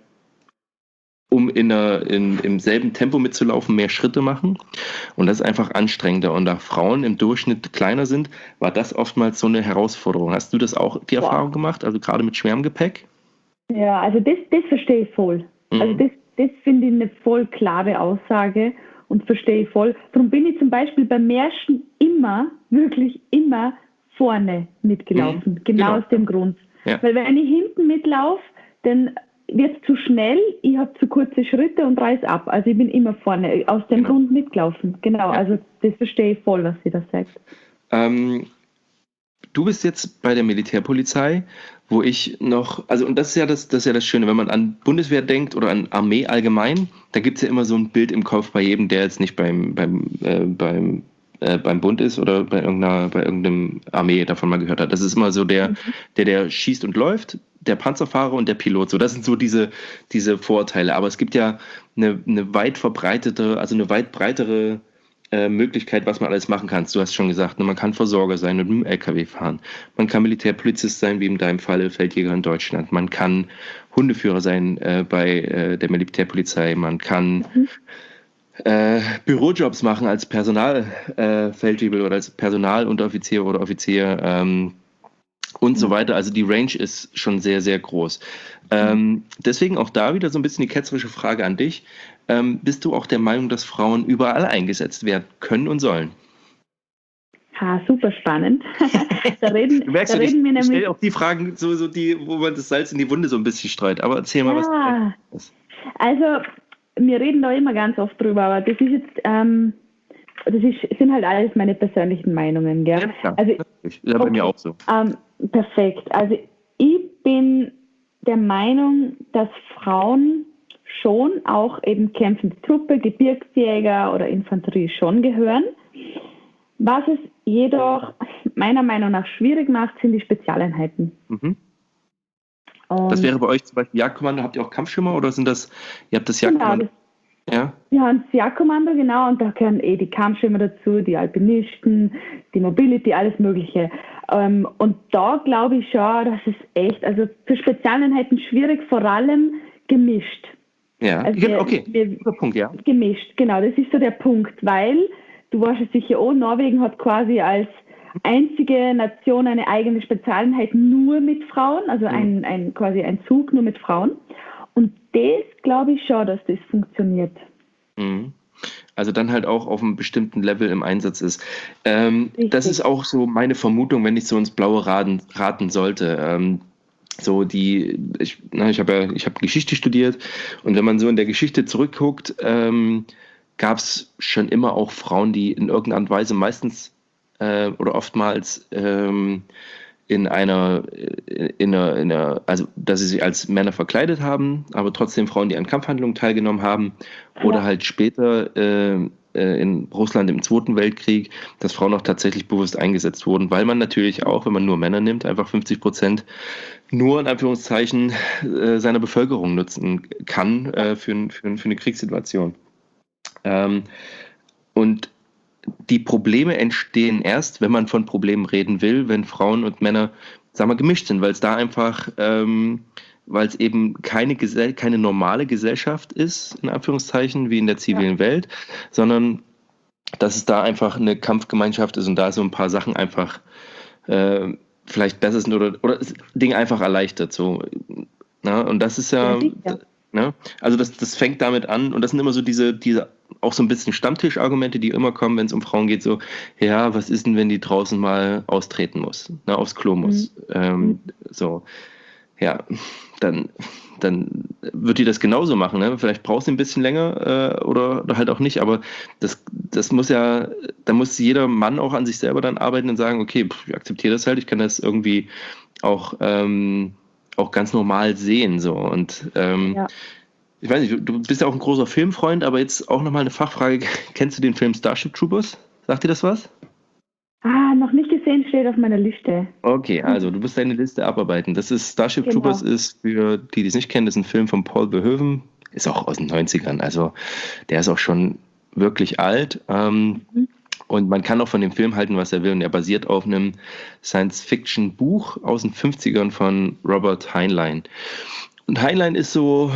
[SPEAKER 1] um in der, in, im selben Tempo mitzulaufen, mehr Schritte machen. Und das ist einfach anstrengender. Und da Frauen im Durchschnitt kleiner sind, war das oftmals so eine Herausforderung. Hast du das auch, die Erfahrung wow. gemacht, also gerade mit schwerem Gepäck?
[SPEAKER 2] Ja, also das, das verstehe ich voll. Mhm. Also das, das finde ich eine voll klare Aussage und verstehe ich voll. Darum bin ich zum Beispiel beim Märschen immer, wirklich immer vorne mitgelaufen. Mhm. Genau, genau aus dem Grund. Ja. Weil wenn ich hinten mitlaufe, dann wird es zu schnell, ich habe zu kurze Schritte und reiß ab. Also ich bin immer vorne, aus dem genau. Grund mitgelaufen. Genau, ja. Also das verstehe ich voll, was sie da sagt.
[SPEAKER 1] Ähm, du bist jetzt bei der Militärpolizei, wo ich noch, also und das ist ja das, das ist ja das Schöne, wenn man an Bundeswehr denkt oder an Armee allgemein, da gibt es ja immer so ein Bild im Kopf bei jedem, der jetzt nicht beim, beim, äh, beim äh, beim Bund ist oder bei irgendeiner, bei irgendeinem Armee davon mal gehört hat. Das ist immer so der, mhm. der, der schießt und läuft, der Panzerfahrer und der Pilot. So, das sind so diese, diese Vorteile. Aber es gibt ja eine, eine weit verbreitete, also eine weit breitere äh, Möglichkeit, was man alles machen kann. Du hast schon gesagt, ne, man kann Versorger sein und mit dem L K W fahren. Man kann Militärpolizist sein, wie in deinem Fall Feldjäger in Deutschland. Man kann Hundeführer sein äh, bei äh, der Militärpolizei. Man kann mhm. Äh, Bürojobs machen als Personalfeldwebel äh, oder als Personalunteroffizier oder Offizier ähm, und so weiter. Also die Range ist schon sehr, sehr groß. Ähm, deswegen auch da wieder so ein bisschen die ketzerische Frage an dich. Ähm, bist du auch der Meinung, dass Frauen überall eingesetzt werden können und sollen?
[SPEAKER 2] Ha, super spannend. da reden,
[SPEAKER 1] du merkst
[SPEAKER 2] da
[SPEAKER 1] ja,
[SPEAKER 2] reden
[SPEAKER 1] ich,
[SPEAKER 2] wir
[SPEAKER 1] ich stelle auch die Fragen, so, so die, wo man das Salz in die Wunde so ein bisschen streut. Aber erzähl mal,
[SPEAKER 2] ja.
[SPEAKER 1] was.
[SPEAKER 2] Also wir reden da immer ganz oft drüber, aber das ist jetzt, ähm, das ist, sind halt alles meine persönlichen Meinungen, gell?
[SPEAKER 1] Ja, klar.
[SPEAKER 2] Also,
[SPEAKER 1] ist ja bei okay, mir auch so.
[SPEAKER 2] Ähm, perfekt. Also ich bin der Meinung, dass Frauen schon auch eben kämpfende Truppe, Gebirgsjäger oder Infanterie schon gehören. Was es jedoch meiner Meinung nach schwierig macht, sind die Spezialeinheiten.
[SPEAKER 1] Mhm. Das wäre bei euch zum Beispiel Jagdkommando. Habt ihr auch Kampfschimmer oder sind das, ihr habt das Jagdkommando?
[SPEAKER 2] Genau, ja? Wir haben das Jagdkommando, genau, und da gehören eh die Kampfschimmer dazu, die Alpinisten, die Mobility, alles Mögliche. Ähm, und da glaube ich schon, dass es echt, also für Spezialeinheiten schwierig, vor allem gemischt.
[SPEAKER 1] Ja,
[SPEAKER 2] also wir,
[SPEAKER 1] okay,
[SPEAKER 2] wir,
[SPEAKER 1] guter Punkt, ja.
[SPEAKER 2] Gemischt, genau, das ist so der Punkt, weil, du weißt es sicher auch, Norwegen hat quasi als einzige Nation eine eigene Spezialeinheit nur mit Frauen, also ein, ein quasi ein Zug nur mit Frauen. Und das glaube ich schon, dass das funktioniert.
[SPEAKER 1] Mhm. Also dann halt auch auf einem bestimmten Level im Einsatz ist. Ähm, das ist auch so meine Vermutung, wenn ich so ins Blaue raten, raten sollte. Ähm, so die, ich, na, ich habe ja, ich habe Geschichte studiert und wenn man so in der Geschichte zurückguckt, ähm, gab es schon immer auch Frauen, die in irgendeiner Art und Weise meistens äh, oder oftmals ähm, in einer, in einer, in einer, also dass sie sich als Männer verkleidet haben, aber trotzdem Frauen, die an Kampfhandlungen teilgenommen haben, oder ja. halt später äh, in Russland im Zweiten Weltkrieg, dass Frauen auch tatsächlich bewusst eingesetzt wurden, weil man natürlich auch, wenn man nur Männer nimmt, einfach fünfzig Prozent nur in Anführungszeichen äh, seiner Bevölkerung nutzen kann äh, für, für, für eine Kriegssituation. Ähm, und die Probleme entstehen erst, wenn man von Problemen reden will, wenn Frauen und Männer, sagen wir, gemischt sind, weil es da einfach, ähm, weil es eben keine, Gesell- keine normale Gesellschaft ist, in Anführungszeichen, wie in der zivilen ja. Welt, sondern dass es da einfach eine Kampfgemeinschaft ist und da so ein paar Sachen einfach äh, vielleicht besser sind oder, oder Dinge einfach erleichtert. So. Na, und das ist ja, ja ne? Also das, das fängt damit an und das sind immer so diese, diese auch so ein bisschen Stammtischargumente, die immer kommen, wenn es um Frauen geht, so, ja, was ist denn, wenn die draußen mal austreten muss, ne, aufs Klo muss, mhm. ähm, so, ja, dann, dann wird die das genauso machen, ne? Vielleicht braucht sie ein bisschen länger äh, oder, oder halt auch nicht, aber das, das muss ja, da muss jeder Mann auch an sich selber dann arbeiten und sagen, okay, pff, ich akzeptiere das halt, ich kann das irgendwie auch, ähm, auch ganz normal sehen, so, und ähm, ja. Ich weiß nicht, du bist ja auch ein großer Filmfreund, aber jetzt auch nochmal eine Fachfrage. Kennst du den Film Starship Troopers? Sagt dir das was?
[SPEAKER 2] Ah, noch nicht gesehen, steht auf meiner Liste.
[SPEAKER 1] Okay, also du musst deine Liste abarbeiten. Das ist Starship genau. Troopers ist, für die, die es nicht kennen, das ist ein Film von Paul Verhoeven. ist auch aus den neunzigern, also der ist auch schon wirklich alt. Ähm, mhm. Und man kann auch von dem Film halten, was er will. Und er basiert auf einem Science-Fiction-Buch aus den fünfzigern von Robert Heinlein. Und Heinlein ist so,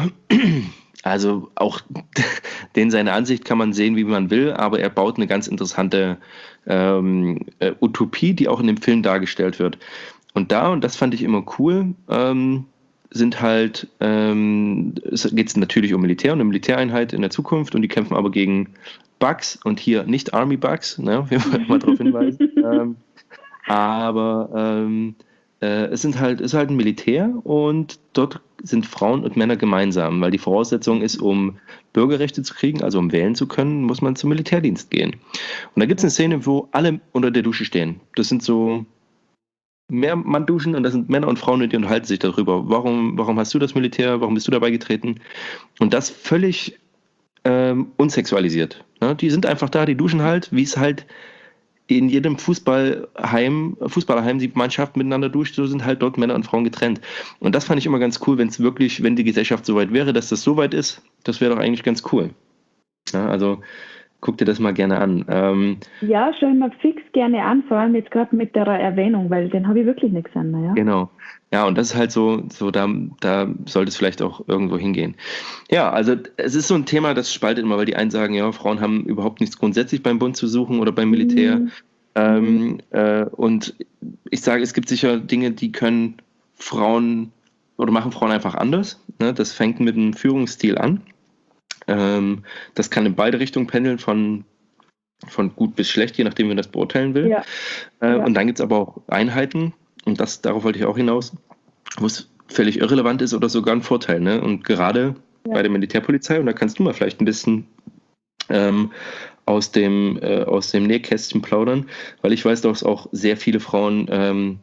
[SPEAKER 1] also auch den seine Ansicht kann man sehen, wie man will, aber er baut eine ganz interessante ähm, äh, Utopie, die auch in dem Film dargestellt wird. Und da, und das fand ich immer cool, ähm, sind halt, ähm, es geht natürlich um Militär und eine Militäreinheit in der Zukunft und die kämpfen aber gegen Bugs und hier nicht Army Bugs, ne? Wir wollen mal darauf hinweisen. ähm, aber ähm, äh, es sind halt, ist halt ein Militär und dort sind Frauen und Männer gemeinsam, weil die Voraussetzung ist, um Bürgerrechte zu kriegen, also um wählen zu können, muss man zum Militärdienst gehen. Und da gibt es eine Szene, wo alle unter der Dusche stehen. Das sind so mehr Mann duschen und das sind Männer und Frauen und die unterhalten sich darüber. Warum, warum hast du das Militär? Warum bist du dabei getreten? Und das völlig ähm, unsexualisiert. Ne? Die sind einfach da, die duschen halt, wie es halt in jedem Fußballheim, Fußballerheim die Mannschaft miteinander duscht, so sind halt dort Männer und Frauen getrennt. Und das fand ich immer ganz cool, wenn es wirklich, wenn die Gesellschaft so weit wäre, dass das so weit ist, das wäre doch eigentlich ganz cool. Ja, also guck dir das mal gerne an. Ähm,
[SPEAKER 2] ja, schau ich mir fix gerne an, vor allem jetzt gerade mit der Erwähnung, weil den habe ich wirklich nicht gesehen. Ja?
[SPEAKER 1] Genau. Ja, und das ist halt so, so da, da sollte es vielleicht auch irgendwo hingehen. Ja, also es ist so ein Thema, das spaltet immer, weil die einen sagen, ja, Frauen haben überhaupt nichts grundsätzlich beim Bund zu suchen oder beim Militär. Mhm. Ähm, äh, und ich sage, es gibt sicher Dinge, die können Frauen oder machen Frauen einfach anders. Ne? Das fängt mit einem Führungsstil an. Ähm, das kann in beide Richtungen pendeln, von, von gut bis schlecht, je nachdem, wie man das beurteilen will. Ja. Äh, ja. Und dann gibt es aber auch Einheiten, und das, darauf wollte ich auch hinaus, wo es völlig irrelevant ist oder sogar ein Vorteil. Ne? Und gerade ja. bei der Militärpolizei, und da kannst du mal vielleicht ein bisschen ähm, aus dem, äh, aus dem Nähkästchen plaudern, weil ich weiß, dass auch sehr viele Frauen, ähm,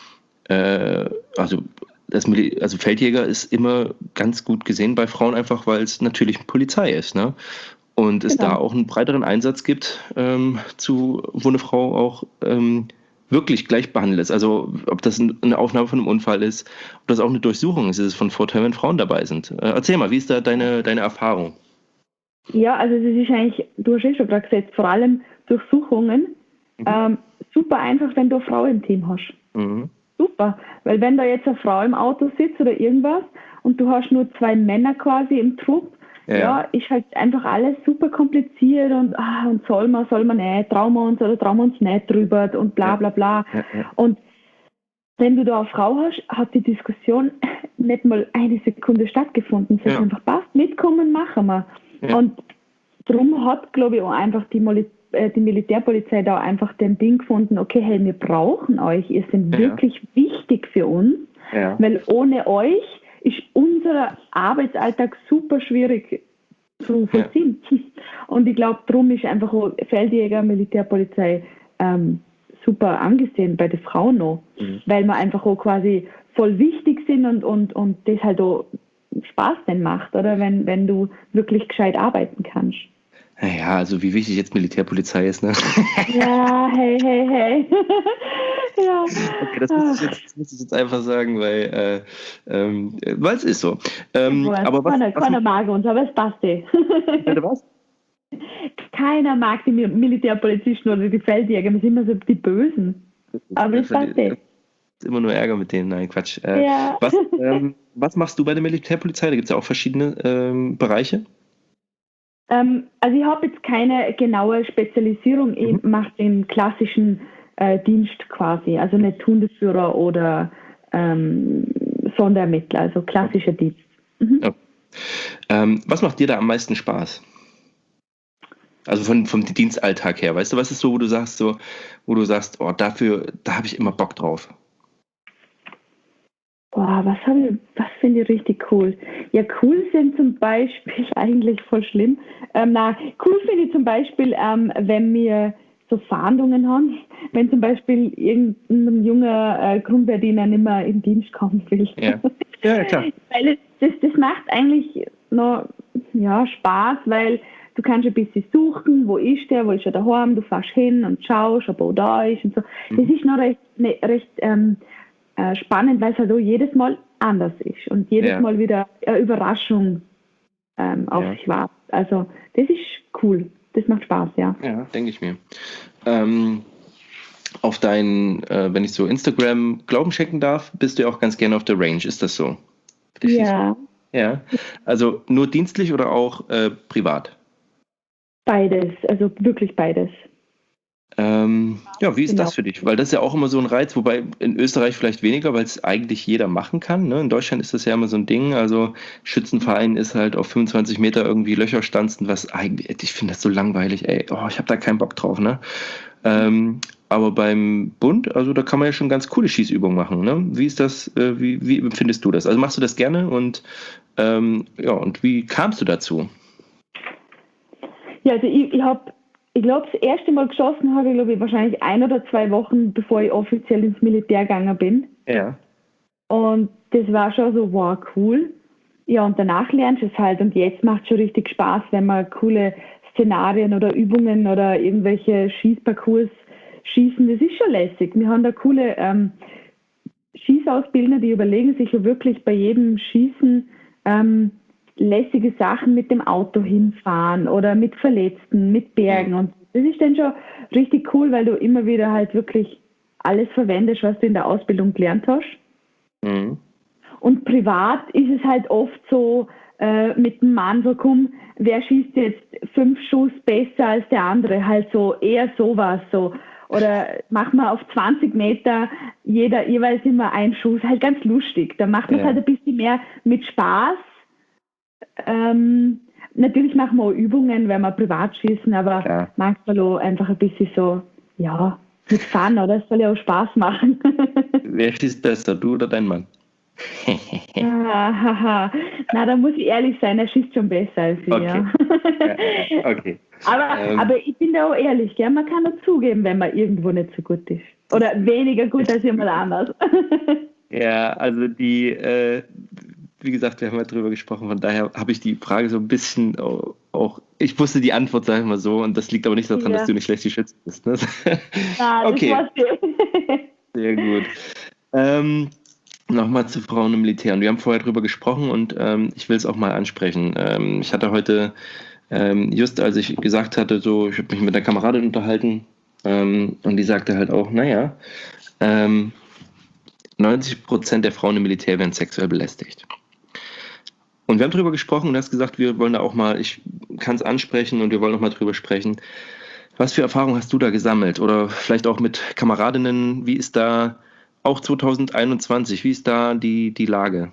[SPEAKER 1] äh, also Das Mil- also Feldjäger ist immer ganz gut gesehen bei Frauen, einfach weil es natürlich Polizei ist, ne? Und es genau. da auch einen breiteren Einsatz gibt, ähm, zu, wo eine Frau auch ähm, wirklich gleich behandelt ist. Also ob das eine Aufnahme von einem Unfall ist, ob das auch eine Durchsuchung ist, ist es von Vorteil, wenn Frauen dabei sind. Äh, erzähl mal, wie ist da deine, deine Erfahrung?
[SPEAKER 2] Ja, also es ist eigentlich, du hast eh schon gerade gesagt, vor allem Durchsuchungen, mhm. ähm, super einfach, wenn du eine Frau im Team hast. Mhm. Super, weil wenn da jetzt eine Frau im Auto sitzt oder irgendwas und du hast nur zwei Männer quasi im Trupp, ja, ja ist halt einfach alles super kompliziert und, ah, und soll man, soll man nicht, trauen wir uns oder trauen wir uns nicht drüber und bla bla bla. Ja, ja. Und wenn du da eine Frau hast, hat die Diskussion nicht mal eine Sekunde stattgefunden. Es ja. hat einfach passt, mitkommen, machen wir. Ja. Und darum hat, glaube ich, auch einfach die Mol- die Militärpolizei da einfach den Ding gefunden, okay, hey, wir brauchen euch, ihr seid ja. wirklich wichtig für uns, ja. weil ohne euch ist unser Arbeitsalltag super schwierig zu vollziehen. Ja. Und ich glaube, darum ist einfach auch Feldjäger, Militärpolizei ähm, super angesehen bei den Frauen noch, mhm. weil wir einfach auch quasi voll wichtig sind und, und, und das halt auch Spaß denn macht, oder wenn, wenn du wirklich gescheit arbeiten kannst.
[SPEAKER 1] Naja, also wie wichtig jetzt Militärpolizei ist, ne?
[SPEAKER 2] Ja, hey, hey, hey. Ja.
[SPEAKER 1] Okay, das muss, ich jetzt, das muss ich jetzt einfach sagen, weil äh, ähm, weil es ist so. Ähm,
[SPEAKER 2] ja,
[SPEAKER 1] aber was,
[SPEAKER 2] keiner,
[SPEAKER 1] was,
[SPEAKER 2] keiner mag uns, aber es passt eh.
[SPEAKER 1] Bitte was?
[SPEAKER 2] Keiner mag die Militärpolizisten oder die Feldjäger, wir sind immer so die Bösen. Aber es passt eh.
[SPEAKER 1] Ist immer nur Ärger mit denen, nein, Quatsch. Äh, ja. was, ähm, was machst du bei der Militärpolizei? Da gibt es ja auch verschiedene ähm, Bereiche.
[SPEAKER 2] Ähm, also ich habe jetzt keine genaue Spezialisierung, mhm. ich mache den klassischen äh, Dienst quasi, also nicht Hundeführer oder ähm, Sonderermittler, also klassischer okay. Dienst. Mhm.
[SPEAKER 1] Ja. Ähm, was macht dir da am meisten Spaß? Also von, vom Dienstalltag her, weißt du, was ist so, wo du sagst, so, wo du sagst, oh, dafür, da habe ich immer Bock drauf.
[SPEAKER 2] Boah, was habe ich, was finde ich richtig cool? Ja, cool sind zum Beispiel, eigentlich voll schlimm, ähm, na, cool finde ich zum Beispiel, ähm, wenn wir so Fahndungen haben, wenn zum Beispiel irgendein junger äh, Grundverdiener nicht mehr im Dienst kommen will.
[SPEAKER 1] Ja, ja klar.
[SPEAKER 2] Weil es, das, das macht eigentlich noch ja, Spaß, weil du kannst ein bisschen suchen, wo ist der, wo ist er daheim, du fährst hin und schaust, ob er da ist und so. Mhm. Das ist noch recht, ne, recht ähm, äh, spannend, weil es halt auch jedes Mal anders ist und jedes ja. Mal wieder eine Überraschung ähm, auf ja. sich wartet. Also das ist cool. Das macht Spaß, ja.
[SPEAKER 1] Ja, denke ich mir. Ähm, auf dein, äh, wenn ich so Instagram Glauben checken darf, bist du ja auch ganz gerne auf der Range. Ist das so?
[SPEAKER 2] Ja.
[SPEAKER 1] Ja. Also nur dienstlich oder auch äh, privat?
[SPEAKER 2] Beides, also wirklich beides.
[SPEAKER 1] Ähm, ja, wie ist
[SPEAKER 2] Genau.
[SPEAKER 1] das für dich? Weil das ist ja auch immer so ein Reiz, wobei in Österreich vielleicht weniger, weil es eigentlich jeder machen kann. Ne? In Deutschland ist das ja immer so ein Ding. Also Schützenverein ist halt auf fünfundzwanzig Meter irgendwie Löcher stanzen, was eigentlich, ich finde das so langweilig, ey. Oh, ich habe da keinen Bock drauf, ne? Ähm, aber beim Bund, also da kann man ja schon ganz coole Schießübungen machen, ne? Wie ist das, äh, wie, wie empfindest du das? Also machst du das gerne und ähm, ja, und wie kamst du dazu?
[SPEAKER 2] Ja, also ich, ich habe Ich glaube, das erste Mal geschossen habe ich, glaube ich, wahrscheinlich ein oder zwei Wochen, bevor ich offiziell ins Militär gegangen bin.
[SPEAKER 1] Ja.
[SPEAKER 2] Und das war schon so, wow, cool. Ja, und danach lernst du es halt. Und jetzt macht es schon richtig Spaß, wenn man coole Szenarien oder Übungen oder irgendwelche Schießparcours schießen. Das ist schon lässig. Wir haben da coole ähm, Schießausbildner, die überlegen sich ja wirklich bei jedem Schießen ähm, lässige Sachen mit dem Auto hinfahren oder mit Verletzten, mit Bergen. Und das ist dann schon richtig cool, weil du immer wieder halt wirklich alles verwendest, was du in der Ausbildung gelernt hast.
[SPEAKER 1] Mhm.
[SPEAKER 2] Und privat ist es halt oft so äh, mit dem Mann so, komm, wer schießt jetzt fünf Schuss besser als der andere? Halt so eher sowas so. Oder machen wir auf zwanzig Meter jeder jeweils immer einen Schuss. Halt ganz lustig. Da macht man es
[SPEAKER 1] Ja.
[SPEAKER 2] halt ein bisschen mehr mit Spaß. Ähm, natürlich machen wir auch Übungen, wenn wir privat schießen, aber
[SPEAKER 1] ja. manchmal
[SPEAKER 2] auch einfach ein bisschen so, ja, mit Fun, oder? Es soll ja auch Spaß machen.
[SPEAKER 1] Wer schießt besser, du oder dein Mann?
[SPEAKER 2] ah, Na, da muss ich ehrlich sein, er schießt schon besser als ich.
[SPEAKER 1] Okay.
[SPEAKER 2] Ja.
[SPEAKER 1] okay.
[SPEAKER 2] Aber,
[SPEAKER 1] ähm.
[SPEAKER 2] aber ich bin da auch ehrlich, gell? Man kann auch zugeben, wenn man irgendwo nicht so gut ist. Oder weniger gut als jemand anders.
[SPEAKER 1] Ja, also die, äh, wie gesagt, wir haben ja drüber gesprochen, von daher habe ich die Frage so ein bisschen auch, auch ich wusste die Antwort, sage ich mal so, und das liegt aber nicht daran, ja. dass du nicht schlecht geschützt bist. Ne?
[SPEAKER 2] Na,
[SPEAKER 1] okay.
[SPEAKER 2] Das war's.
[SPEAKER 1] Sehr gut. Ähm, Nochmal zu Frauen im Militär. Und wir haben vorher drüber gesprochen und ähm, ich will es auch mal ansprechen. Ähm, ich hatte heute, ähm, just als ich gesagt hatte, so, ich habe mich mit einer Kameradin unterhalten ähm, und die sagte halt auch, naja, ähm, neunzig Prozent der Frauen im Militär werden sexuell belästigt. Und wir haben darüber gesprochen und du hast gesagt, wir wollen da auch mal, ich kann es ansprechen und wir wollen noch mal drüber sprechen. Was für Erfahrungen hast du da gesammelt? Oder vielleicht auch mit Kameradinnen, wie ist da auch zwanzig einundzwanzig, wie ist da die, die Lage?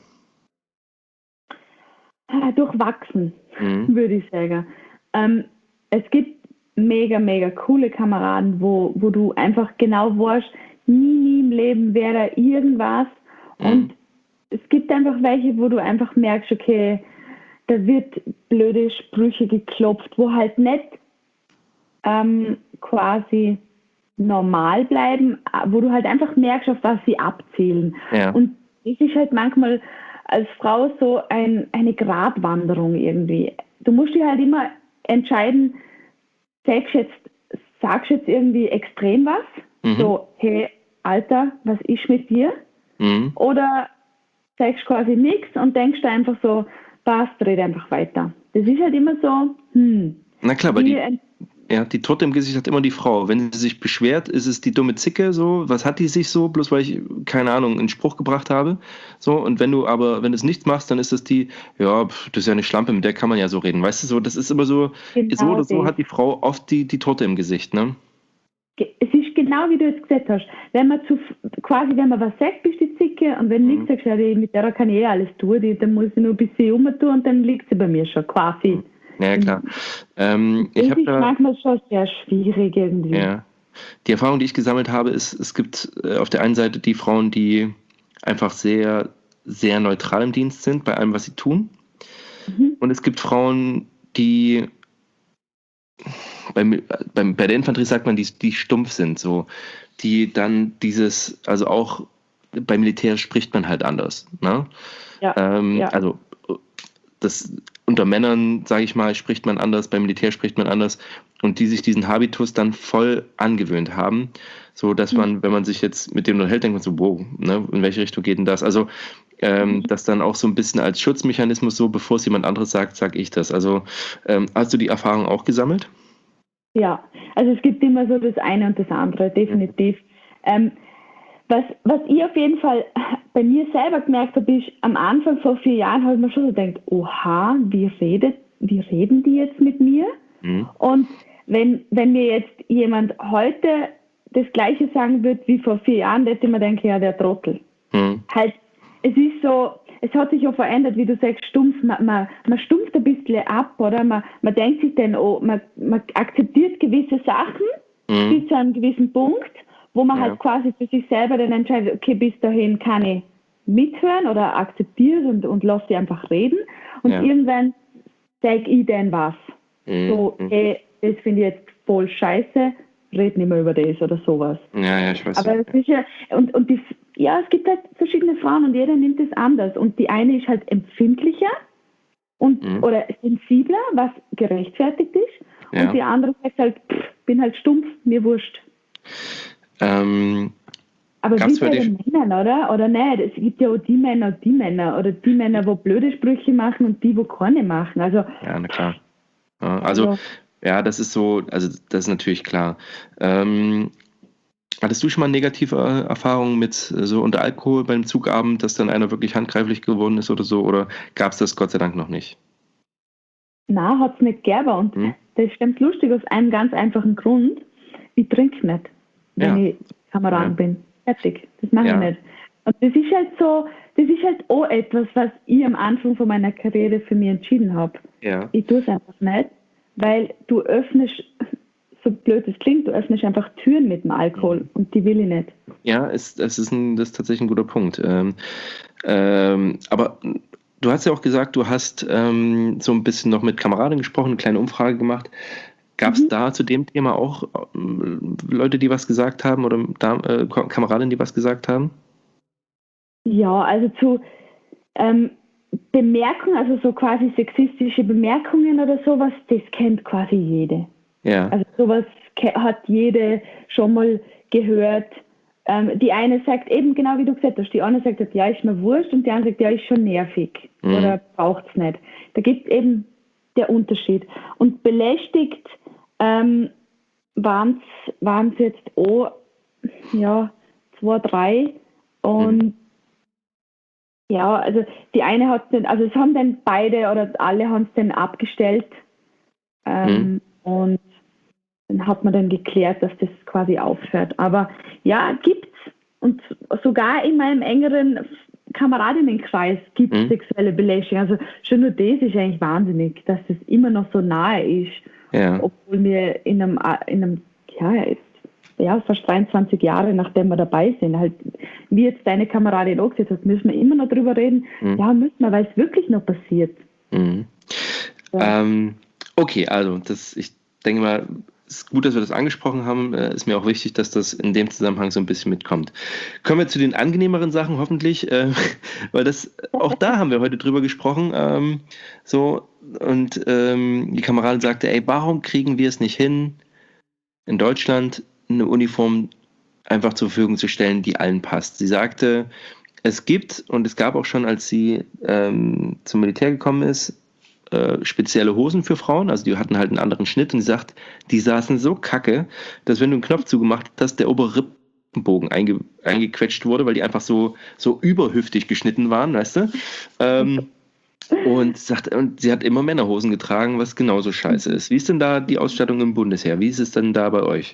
[SPEAKER 2] Durchwachsen, mhm. würde ich sagen. Ähm, es gibt mega, mega coole Kameraden, wo, wo du einfach genau weißt, nie, nie im Leben wäre irgendwas. Mhm. Und es gibt einfach welche, wo du einfach merkst, okay, da wird blöde Sprüche geklopft, wo halt nicht ähm, quasi normal bleiben, wo du halt einfach merkst, auf was sie abzielen.
[SPEAKER 1] Ja.
[SPEAKER 2] Und das ist halt manchmal als Frau so ein, eine Gratwanderung irgendwie. Du musst dich halt immer entscheiden, sagst jetzt, sagst jetzt irgendwie extrem was, mhm. so, hey, Alter, was ist mit dir? Mhm. Oder sagst quasi nichts und denkst einfach so, passt, red einfach weiter. Das ist halt immer so, hm.
[SPEAKER 1] Na klar, aber die, ja, die Torte im Gesicht hat immer die Frau. Wenn sie sich beschwert, ist es die dumme Zicke, so, was hat die sich so, bloß weil ich, keine Ahnung, einen Spruch gebracht habe. So, und wenn du aber, wenn du es nichts machst, dann ist das die, ja, pf, das ist ja eine Schlampe, mit der kann man ja so reden. Weißt du, so, das ist immer so, genau so oder so das. Hat die Frau oft die, die Torte im Gesicht, ne?
[SPEAKER 2] Es ist genau wie du es gesagt hast. Wenn man zu, quasi, wenn man was sagt, bist du die Zicke und wenn mhm. nichts sagst, ja, mit der kann ich eh alles tun, die, dann muss ich nur ein bisschen umtun und dann liegt sie bei mir schon, quasi.
[SPEAKER 1] Mhm. Ja, klar. Ähm,
[SPEAKER 2] das
[SPEAKER 1] ich
[SPEAKER 2] ist
[SPEAKER 1] da,
[SPEAKER 2] manchmal schon sehr schwierig irgendwie.
[SPEAKER 1] Ja. Die Erfahrung, die ich gesammelt habe, ist, es gibt äh, auf der einen Seite die Frauen, die einfach sehr, sehr neutral im Dienst sind bei allem, was sie tun. Mhm. Und es gibt Frauen, die bei, bei, bei der Infanterie sagt man, die, die stumpf sind, so, die dann dieses, also auch beim Militär spricht man halt anders. Ne?
[SPEAKER 2] Ja,
[SPEAKER 1] ähm,
[SPEAKER 2] ja.
[SPEAKER 1] Also das unter Männern, sage ich mal, spricht man anders, beim Militär spricht man anders und die sich diesen Habitus dann voll angewöhnt haben, so dass man, wenn man sich jetzt mit dem unterhält, denkt man so, wow, ne, in welche Richtung geht denn das? Also Ähm, das dann auch so ein bisschen als Schutzmechanismus, so bevor es jemand anderes sagt, sage ich das. Also ähm, hast du die Erfahrung auch gesammelt?
[SPEAKER 2] Ja, also es gibt immer so das eine und das andere, definitiv. Ähm, was, was ich auf jeden Fall bei mir selber gemerkt habe, ist, am Anfang vor vier Jahren habe ich mir schon so gedacht, oha, wie, redet, wie reden die jetzt mit mir? Mhm. Und wenn, wenn mir jetzt jemand heute das Gleiche sagen würde wie vor vier Jahren, hätte ich mir denken, ja, der Trottel. Mhm. Halt, es ist so, es hat sich ja verändert, wie du sagst, stumpf, man, man, man stumpft ein bisschen ab, oder? Man, man denkt sich dann, oh, man, man akzeptiert gewisse Sachen mhm. bis zu einem gewissen Punkt, wo man ja. halt quasi für sich selber dann entscheidet, okay, bis dahin kann ich mithören oder akzeptiere und, und lasse sie einfach reden. Und ja. irgendwann sage ich dann was. Mhm. So, hey, das finde ich jetzt voll scheiße, red nicht mehr über das oder sowas.
[SPEAKER 1] Ja, ja, ich weiß.
[SPEAKER 2] Aber es ist ja, und, und die, ja, es gibt halt verschiedene Frauen und jeder nimmt es anders. Und die eine ist halt empfindlicher und, mhm. oder sensibler, was gerechtfertigt ist. Ja. Und die andere sagt halt, pff, bin halt stumpf, mir wurscht.
[SPEAKER 1] Ähm,
[SPEAKER 2] Aber wie bei den Männern, oder? Oder nicht? Es gibt ja auch die Männer und die Männer. Oder die Männer, die blöde Sprüche machen und die, die keine machen. Also,
[SPEAKER 1] ja, na klar. Ja, also, also, ja, das ist so, also das ist natürlich klar. Ähm, hattest du schon mal negative Erfahrungen mit so unter Alkohol beim Zugabend, dass dann einer wirklich handgreiflich geworden ist oder so? Oder gab es das Gott sei Dank noch nicht?
[SPEAKER 2] Nein, hat es nicht gegeben. Und hm? das ist ganz lustig aus einem ganz einfachen Grund. Ich trinke nicht, wenn ja. ich Kameraden ja. bin. Fertig. Das mache ja. ich nicht. Und das ist halt so, das ist halt auch etwas, was ich am Anfang von meiner Karriere für mich entschieden habe.
[SPEAKER 1] Ja.
[SPEAKER 2] Ich tue es einfach nicht, weil du öffnest, so blöd es klingt, du öffnest einfach Türen mit dem Alkohol und die will ich nicht.
[SPEAKER 1] Ja, es, es ist, ein, das ist tatsächlich ein guter Punkt. Ähm, ähm, aber du hast ja auch gesagt, du hast ähm, so ein bisschen noch mit Kameraden gesprochen, eine kleine Umfrage gemacht. Gab es mhm. da zu dem Thema auch ähm, Leute, die was gesagt haben oder da, äh, Kameradinnen, die was gesagt haben?
[SPEAKER 2] Ja, also zu ähm, Bemerkungen, also so quasi sexistische Bemerkungen oder sowas, das kennt quasi jede.
[SPEAKER 1] Ja.
[SPEAKER 2] Also sowas hat jede schon mal gehört. Ähm, die eine sagt eben genau wie du gesagt hast, die eine sagt, ja, ist mir wurscht und die andere sagt, ja, ist schon nervig mhm. oder braucht es nicht. Da gibt es eben der Unterschied. Und belästigt ähm, waren es jetzt auch ja, zwei, drei und mhm. ja, also die eine hat dann, also es haben dann beide oder alle haben es dann abgestellt ähm, mhm. und dann hat man dann geklärt, dass das quasi aufhört. Aber ja, gibt's und sogar in meinem engeren Kameradinnenkreis gibt es mhm. sexuelle Belästigung. Also schon nur das ist eigentlich wahnsinnig, dass das immer noch so nahe ist,
[SPEAKER 1] ja.
[SPEAKER 2] obwohl wir in einem, in einem ja, jetzt, ja, fast dreiundzwanzig Jahre, nachdem wir dabei sind, halt, wie jetzt deine Kameradin auch gesagt hat, müssen wir immer noch drüber reden. Mhm. Ja, müssen wir, weil es wirklich noch passiert.
[SPEAKER 1] Mhm. Ja. Ähm, okay, also das, ich denke mal, es ist gut, dass wir das angesprochen haben. Äh, ist mir auch wichtig, dass das in dem Zusammenhang so ein bisschen mitkommt. Kommen wir zu den angenehmeren Sachen hoffentlich, äh, weil das auch da haben wir heute drüber gesprochen. Ähm, so und ähm, die Kameradin sagte, ey, warum kriegen wir es nicht hin, in Deutschland eine Uniform einfach zur Verfügung zu stellen, die allen passt. Sie sagte, es gibt und es gab auch schon, als sie ähm, zum Militär gekommen ist, äh, spezielle Hosen für Frauen, also die hatten halt einen anderen Schnitt und sie sagt, die saßen so kacke, dass wenn du einen Knopf zugemacht hast, der obere Rippenbogen einge, eingequetscht wurde, weil die einfach so, so überhüftig geschnitten waren, weißt du? Ähm, und, sagt, und sie hat immer Männerhosen getragen, was genauso scheiße ist. Wie ist denn da die Ausstattung im Bundesheer? Wie ist es denn da bei euch?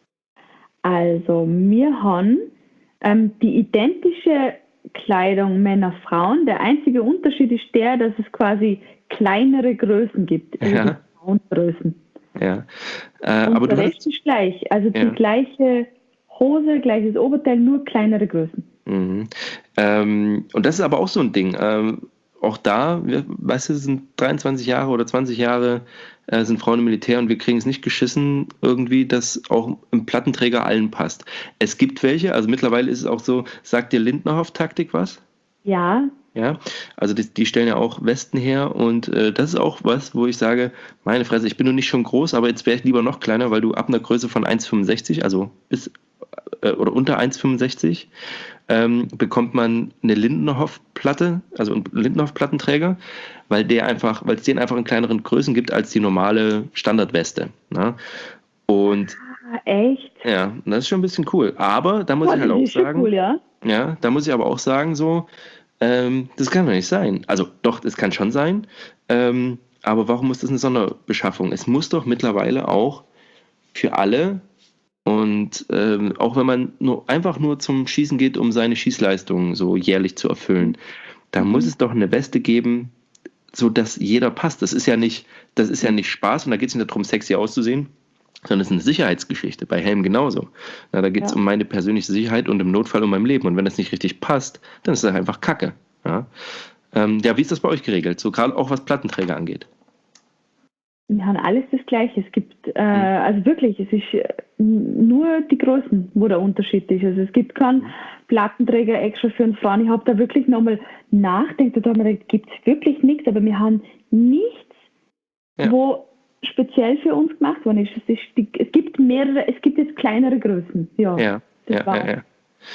[SPEAKER 2] Also wir haben ähm, die identische Kleidung Männer, Frauen. Der einzige Unterschied ist der, dass es quasi kleinere Größen gibt. Also
[SPEAKER 1] ja.
[SPEAKER 2] Frauengrößen.
[SPEAKER 1] Ja. Äh,
[SPEAKER 2] Und
[SPEAKER 1] aber
[SPEAKER 2] der
[SPEAKER 1] du
[SPEAKER 2] Rest
[SPEAKER 1] hast...
[SPEAKER 2] ist gleich. Also
[SPEAKER 1] ja.
[SPEAKER 2] die gleiche Hose, gleiches Oberteil, nur kleinere Größen.
[SPEAKER 1] Mhm. Ähm, und das ist aber auch so ein Ding. Ähm, auch da, wir, weißt du, sind dreiundzwanzig Jahre oder zwanzig Jahre äh, sind Frauen im Militär und wir kriegen es nicht geschissen irgendwie, dass auch im Plattenträger allen passt. Es gibt welche, also mittlerweile ist es auch so, sagt dir Lindnerhoff-Taktik was?
[SPEAKER 2] Ja.
[SPEAKER 1] Ja, also die, die stellen ja auch Westen her und äh, das ist auch was, wo ich sage, meine Fresse, ich bin nur nicht schon groß, aber jetzt wäre ich lieber noch kleiner, weil du ab einer Größe von eins Komma fünfundsechzig, also bis äh, oder unter eins Komma fünfundsechzig ähm, bekommt man eine Lindenhof-Platte, also einen Lindenhof-Plattenträger, weil der einfach, weil es den einfach in kleineren Größen gibt als die normale Standardweste. Ne? Und
[SPEAKER 2] ah, echt?
[SPEAKER 1] ja, das ist schon ein bisschen cool. Aber da muss
[SPEAKER 2] Oh,
[SPEAKER 1] ich halt
[SPEAKER 2] das
[SPEAKER 1] auch
[SPEAKER 2] ist schon
[SPEAKER 1] sagen,
[SPEAKER 2] cool, ja.
[SPEAKER 1] ja, da muss ich aber auch sagen, so, ähm, das kann doch nicht sein. Also doch, das kann schon sein. Ähm, aber warum muss das eine Sonderbeschaffung? Es muss doch mittlerweile auch für alle und ähm, auch wenn man nur einfach nur zum Schießen geht, um seine Schießleistung so jährlich zu erfüllen, da muss
[SPEAKER 2] Mhm.
[SPEAKER 1] es doch eine Weste geben, so dass jeder passt. Das ist ja nicht, das ist ja nicht Spaß und da geht es nicht darum, sexy auszusehen, sondern es ist eine Sicherheitsgeschichte. Bei Helm genauso. Na, da geht es
[SPEAKER 2] Ja.
[SPEAKER 1] um meine persönliche Sicherheit und im Notfall um mein Leben. Und wenn das nicht richtig passt, dann ist das einfach Kacke. Ja, ähm, ja wie ist das bei euch geregelt? So gerade auch was Plattenträger angeht.
[SPEAKER 2] Wir haben alles das Gleiche. Es gibt, äh,
[SPEAKER 1] Hm.
[SPEAKER 2] also wirklich, es ist äh, nur die Größen, wo der Unterschied ist. Also es gibt keinen Plattenträger extra für einen Frauen. Ich habe da wirklich nochmal nachgedacht und da habe mir gedacht, gibt es wirklich nichts, aber wir haben nichts,
[SPEAKER 1] Ja.
[SPEAKER 2] wo speziell für uns gemacht worden ist. Es, ist die, es gibt mehrere, es gibt jetzt kleinere Größen. Ja,
[SPEAKER 1] Ja,
[SPEAKER 2] das
[SPEAKER 1] ja,
[SPEAKER 2] war's.
[SPEAKER 1] ja, ja.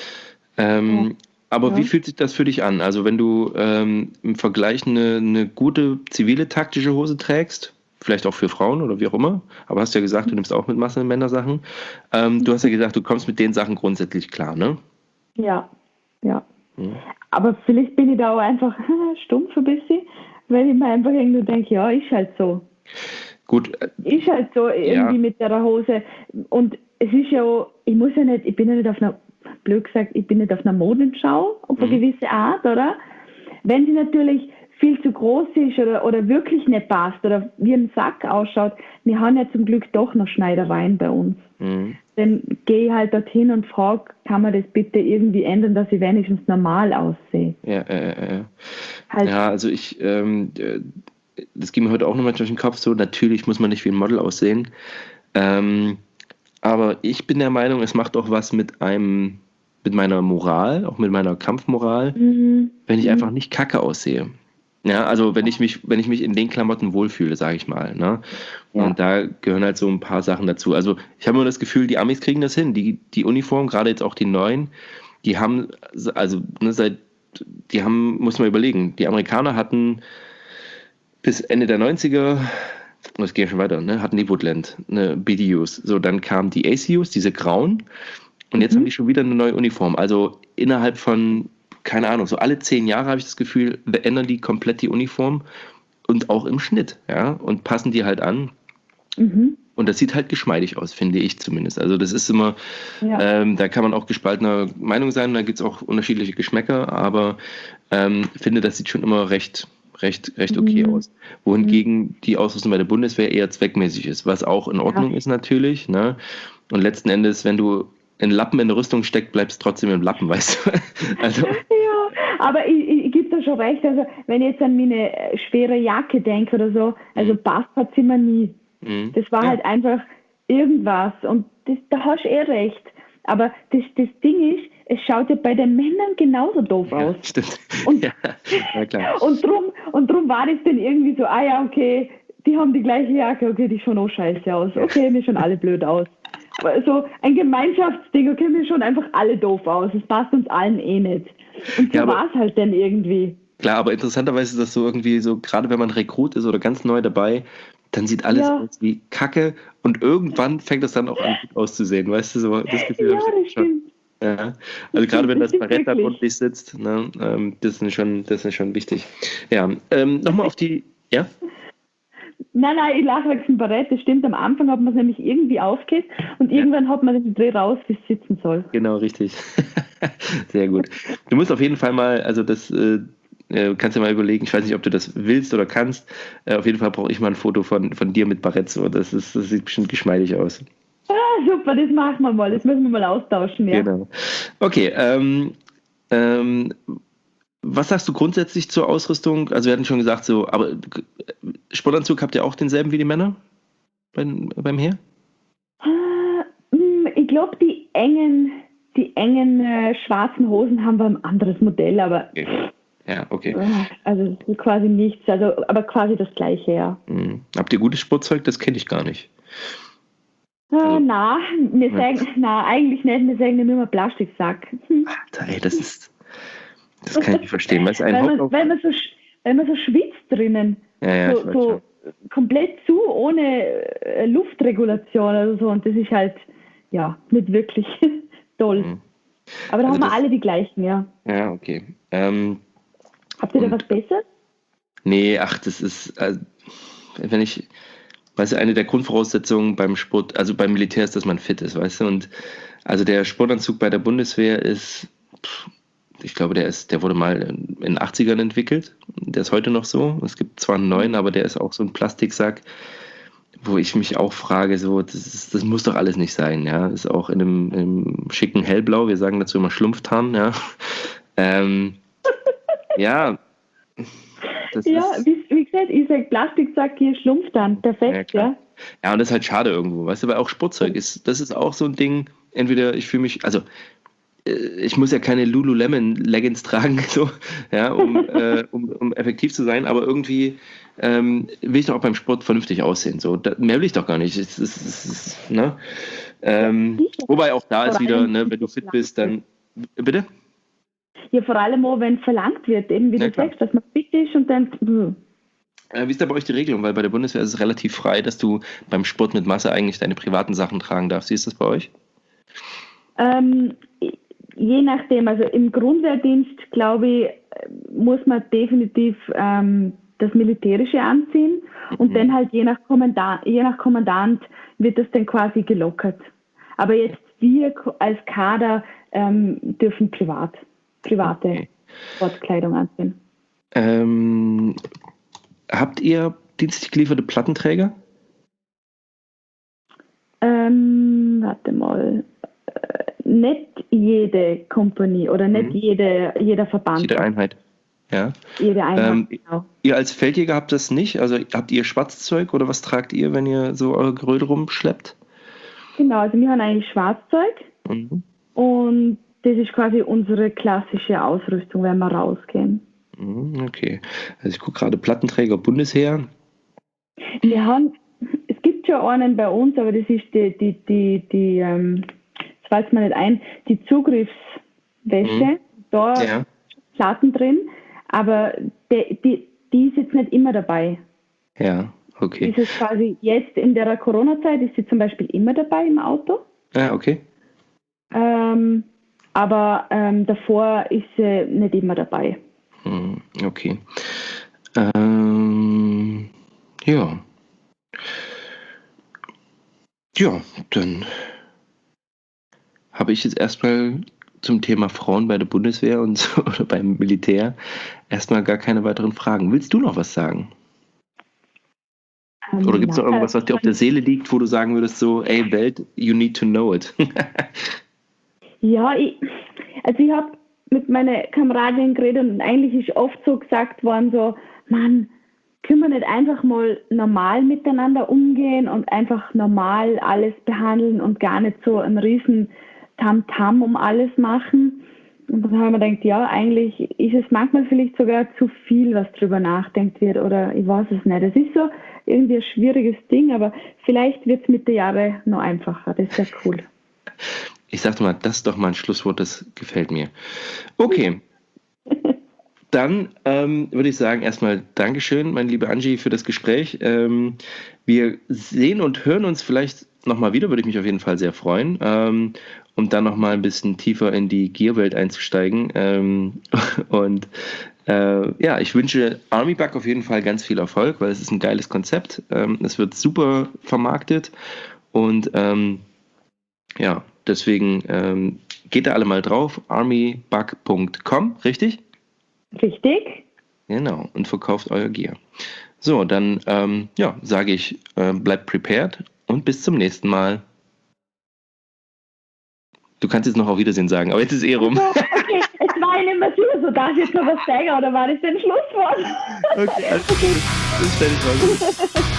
[SPEAKER 1] Ähm, aber
[SPEAKER 2] Ja.
[SPEAKER 1] wie fühlt sich das für dich an? Also wenn du ähm, im Vergleich eine, eine gute zivile taktische Hose trägst, vielleicht auch für Frauen oder wie auch immer, aber hast ja gesagt, du nimmst auch mit Masse Männersachen. Ähm, du hast ja gesagt, du kommst mit den Sachen grundsätzlich klar, ne?
[SPEAKER 2] Ja, ja.
[SPEAKER 1] Hm.
[SPEAKER 2] Aber vielleicht bin ich da auch einfach stumpf ein bisschen, weil ich mir einfach irgendwie denke, ja, ist halt so.
[SPEAKER 1] Gut, äh,
[SPEAKER 2] Ist halt so irgendwie
[SPEAKER 1] ja.
[SPEAKER 2] mit der Hose. Und es ist ja auch, ich muss ja nicht, ich bin ja nicht auf einer, blöd gesagt, ich bin nicht auf einer Modenschau auf eine
[SPEAKER 1] Mhm.
[SPEAKER 2] gewisse Art, oder? Wenn sie natürlich viel zu groß ist oder, oder wirklich nicht passt oder wie ein Sack ausschaut, wir haben ja zum Glück doch noch Schneiderwein bei uns.
[SPEAKER 1] Mhm.
[SPEAKER 2] Dann gehe ich halt dorthin und frage, kann man das bitte irgendwie ändern, dass ich wenigstens normal aussehe.
[SPEAKER 1] Ja, äh, äh, äh.
[SPEAKER 2] Halt,
[SPEAKER 1] Ja, also ich, ähm, äh, das ging mir heute auch nochmal durch den Kopf so, natürlich muss man nicht wie ein Model aussehen. Ähm, aber ich bin der Meinung, es macht auch was mit einem, mit meiner Moral, auch mit meiner Kampfmoral,
[SPEAKER 2] mhm,
[SPEAKER 1] wenn ich
[SPEAKER 2] mhm.
[SPEAKER 1] einfach nicht kacke aussehe. Ja, also wenn ich mich, wenn ich mich in den Klamotten wohlfühle, sage ich mal. Ne?
[SPEAKER 2] Ja.
[SPEAKER 1] Und da gehören halt so ein paar Sachen dazu. Also ich habe immer das Gefühl, die Amis kriegen das hin. Die, die Uniform, gerade jetzt auch die neuen, die haben, also ne, seit, die haben, muss man überlegen, die Amerikaner hatten bis Ende der neunziger, das geht ja schon weiter, ne, hatten die Woodland, ne, B D Us. So, dann kamen die A C Us, diese grauen, und jetzt
[SPEAKER 2] Mhm.
[SPEAKER 1] haben die schon wieder eine neue Uniform. Also innerhalb von, keine Ahnung, so alle zehn Jahre habe ich das Gefühl, ändern die komplett die Uniform und auch im Schnitt, ja, und passen die halt an.
[SPEAKER 2] Mhm.
[SPEAKER 1] Und das sieht halt geschmeidig aus, finde ich zumindest. Also das ist immer,
[SPEAKER 2] Ja.
[SPEAKER 1] ähm, da kann man auch gespaltener Meinung sein, da gibt es auch unterschiedliche Geschmäcker, aber ähm, finde, das sieht schon immer recht, recht, recht okay
[SPEAKER 2] Mhm.
[SPEAKER 1] aus. Wohingegen die Ausrüstung bei der Bundeswehr eher zweckmäßig ist, was auch in Ordnung
[SPEAKER 2] Ja.
[SPEAKER 1] ist natürlich. Ne? Und letzten Endes, wenn du einen Lappen in der Rüstung steckst, bleibst du trotzdem im Lappen, weißt du? Also,
[SPEAKER 2] Ja, aber ich, ich, ich gebe da schon recht. Also, wenn ich jetzt an meine schwere Jacke denke oder so, also
[SPEAKER 1] Mhm.
[SPEAKER 2] passt hat sie mir nie.
[SPEAKER 1] mhm.
[SPEAKER 2] Das war
[SPEAKER 1] Ja.
[SPEAKER 2] halt einfach irgendwas und das, da hast du eh recht. Aber das, das Ding ist, es schaut ja bei den Männern genauso doof
[SPEAKER 1] Ja,
[SPEAKER 2] aus.
[SPEAKER 1] stimmt.
[SPEAKER 2] Und,
[SPEAKER 1] ja, na klar.
[SPEAKER 2] und, drum, und drum war das dann irgendwie so, ah ja, okay, die haben die gleiche Jacke, okay, die schauen auch scheiße aus. Okay, wir schauen alle blöd aus. So ein Gemeinschaftsding, okay, wir schauen einfach alle doof aus. Es passt uns allen eh nicht. Und so
[SPEAKER 1] Ja, aber-
[SPEAKER 2] war es halt dann irgendwie.
[SPEAKER 1] Klar, aber interessanterweise ist das so irgendwie so, gerade wenn man Rekrut ist oder ganz neu dabei, dann sieht alles
[SPEAKER 2] Ja.
[SPEAKER 1] aus wie Kacke und irgendwann fängt das dann auch an gut auszusehen, weißt du, so das Gefühl
[SPEAKER 2] Ja,
[SPEAKER 1] habe ich
[SPEAKER 2] das
[SPEAKER 1] schon.
[SPEAKER 2] stimmt.
[SPEAKER 1] Ja. Also gerade wenn
[SPEAKER 2] Das
[SPEAKER 1] das
[SPEAKER 2] stimmt
[SPEAKER 1] Barett da
[SPEAKER 2] wirklich.
[SPEAKER 1] ordentlich sitzt, ne, ähm, das ist schon, das ist schon wichtig. Ja, ähm, nochmal auf die, ja?
[SPEAKER 2] Nein, nein, ich lache wegen dem Barett. Das stimmt, am Anfang hat man es nämlich irgendwie aufgehört und
[SPEAKER 1] Ja.
[SPEAKER 2] irgendwann hat man den Dreh raus, wie es sitzen soll.
[SPEAKER 1] Genau, richtig. Sehr gut. Du musst auf jeden Fall mal, also das äh, äh, kannst du mal überlegen, ich weiß nicht, ob du das willst oder kannst, äh, auf jeden Fall brauche ich mal ein Foto von, von dir mit Barett, so. Das, ist, das sieht bestimmt geschmeidig aus.
[SPEAKER 2] Ah, super, das machen wir mal. Das müssen wir mal austauschen, ja.
[SPEAKER 1] Genau. Okay, ähm, ähm, was sagst du grundsätzlich zur Ausrüstung? Also wir hatten schon gesagt, so, aber äh, Sportanzug habt ihr auch denselben wie die Männer beim, beim Heer?
[SPEAKER 2] Ah, mm, Ich glaube, die engen, die engen äh, schwarzen Hosen haben wir ein anderes Modell, aber
[SPEAKER 1] Okay. Ja, okay.
[SPEAKER 2] äh, also quasi nichts, also aber quasi das gleiche, ja.
[SPEAKER 1] Hm. Habt ihr gutes Sportzeug? Das kenne ich gar nicht.
[SPEAKER 2] Also, na, wir sagen, na, eigentlich nicht, wir sagen immer Plastiksack.
[SPEAKER 1] Alter, ey, das ist, das kann ich nicht verstehen. Weil, ein
[SPEAKER 2] weil, man, weil, man so, weil man so schwitzt drinnen.
[SPEAKER 1] Ja, ja,
[SPEAKER 2] so, so komplett zu, ohne Luftregulation oder so. Und das ist halt, ja, nicht wirklich toll. Mhm. Aber da also haben wir das, alle die gleichen, ja.
[SPEAKER 1] Ja, okay. Ähm,
[SPEAKER 2] Habt ihr da was Besseres?
[SPEAKER 1] Nee, ach, das ist, also, wenn ich, weißt du, eine der Grundvoraussetzungen beim Sport, also beim Militär ist, dass man fit ist, weißt du, und also der Sportanzug bei der Bundeswehr ist, ich glaube, der ist, der wurde mal in den achtzigern entwickelt, der ist heute noch so, es gibt zwar einen neuen, aber der ist auch so ein Plastiksack, wo ich mich auch frage, so, das, ist, das muss doch alles nicht sein, ja, ist auch in einem, in einem schicken Hellblau, wir sagen dazu immer Schlumpftarn, ja, ähm, ja,
[SPEAKER 2] Das ja, wie, wie gesagt, ich sage Plastiksack, hier schlumpft dann. Perfekt, ja,
[SPEAKER 1] ja. Ja, und das ist halt schade irgendwo, weißt du, weil auch Sportzeug ist, das ist auch so ein Ding, entweder ich fühle mich, also ich muss ja keine Lululemon-Leggings tragen, so, ja, um, äh, um, um effektiv zu sein, aber irgendwie ähm, will ich doch auch beim Sport vernünftig aussehen. So. Da, mehr will ich doch gar nicht. Es, es, es, es, ne? ähm, wobei auch da ist wieder, ne, wenn du fit bist, dann. Bitte?
[SPEAKER 2] Ja, vor allem auch, wenn verlangt wird, eben wie ja, du sagst, dass man fit ist und dann.
[SPEAKER 1] Äh, wie ist da bei euch die Regelung? Weil bei der Bundeswehr ist es relativ frei, dass du beim Sport mit Masse eigentlich deine privaten Sachen tragen darfst. Wie ist das bei euch?
[SPEAKER 2] Ähm, je nachdem, also im Grundwehrdienst, glaube ich, muss man definitiv ähm, das Militärische anziehen und mhm. dann halt je nach Kommandant, je nach Kommandant wird das dann quasi gelockert. Aber jetzt wir als Kader ähm, dürfen privat, private okay. Sportkleidung anziehen.
[SPEAKER 1] Ähm, habt ihr dienstlich gelieferte Plattenträger?
[SPEAKER 2] Ähm, warte mal. Nicht jede Kompanie oder nicht mhm. jede, jeder Verband.
[SPEAKER 1] Jede Einheit. Ja.
[SPEAKER 2] Jede Einheit,
[SPEAKER 1] ähm,
[SPEAKER 2] genau.
[SPEAKER 1] Ihr als Feldjäger habt das nicht? Also habt ihr Schwarzzeug oder was tragt ihr, wenn ihr so eure Geröde rumschleppt?
[SPEAKER 2] Genau, also wir haben eigentlich Schwarzzeug
[SPEAKER 1] mhm.
[SPEAKER 2] und das ist quasi unsere klassische Ausrüstung, wenn wir rausgehen.
[SPEAKER 1] Mhm, okay. Also ich gucke gerade Plattenträger Bundesheer.
[SPEAKER 2] Wir haben, es gibt schon einen bei uns, aber das ist die, die, die, die ähm, das fällt mir nicht ein, die Zugriffswäsche, mhm. da
[SPEAKER 1] ja.
[SPEAKER 2] Platten drin, aber die, die, die ist jetzt nicht immer dabei.
[SPEAKER 1] Ja, okay.
[SPEAKER 2] Die ist jetzt quasi jetzt in der Corona-Zeit ist sie zum Beispiel immer dabei im Auto.
[SPEAKER 1] Ja, okay.
[SPEAKER 2] Ähm, aber ähm, davor ist sie nicht immer dabei.
[SPEAKER 1] Mhm, okay. Ähm, ja. Ja, dann habe ich jetzt erstmal zum Thema Frauen bei der Bundeswehr und so, oder beim Militär erstmal gar keine weiteren Fragen. Willst du noch was sagen? Ähm, oder gibt es noch irgendwas, was dir auf der Seele liegt, wo du sagen würdest so, ey Welt, you need to know it?
[SPEAKER 2] Ja, ich, also ich habe mit meinen Kameradinnen geredet und eigentlich ist oft so gesagt worden, so, Mann, können wir nicht einfach mal normal miteinander umgehen und einfach normal alles behandeln und gar nicht so einen riesen Tamtam um alles machen. Und dann haben wir gedacht, ja, eigentlich ist es manchmal vielleicht sogar zu viel, was drüber nachdenkt wird oder ich weiß es nicht. Es ist so irgendwie ein schwieriges Ding, aber vielleicht wird es mit den Jahren noch einfacher. Das ist ja cool.
[SPEAKER 1] Ich sagte mal, das ist doch mal ein Schlusswort, das gefällt mir. Okay. Dann ähm, würde ich sagen, erstmal Dankeschön, meine liebe Angie, für das Gespräch. Ähm, wir sehen und hören uns vielleicht nochmal wieder, würde ich mich auf jeden Fall sehr freuen, ähm, um dann nochmal ein bisschen tiefer in die Gear-Welt einzusteigen. Ähm, und äh, ja, ich wünsche Army Bug auf jeden Fall ganz viel Erfolg, weil es ist ein geiles Konzept. Ähm, es wird super vermarktet und ähm, ja, deswegen ähm, geht da alle mal drauf, army bug punkt com, richtig?
[SPEAKER 2] Richtig.
[SPEAKER 1] Genau, und verkauft euer Gear. So, dann ähm, ja, sage ich, äh, bleibt prepared und bis zum nächsten Mal. Du kannst jetzt noch auf Wiedersehen sagen, aber jetzt ist eh rum.
[SPEAKER 2] Okay, es war nicht mehr so, darf ich jetzt noch was sagen oder war das denn Schlusswort?
[SPEAKER 1] Okay, also okay. Bis dann.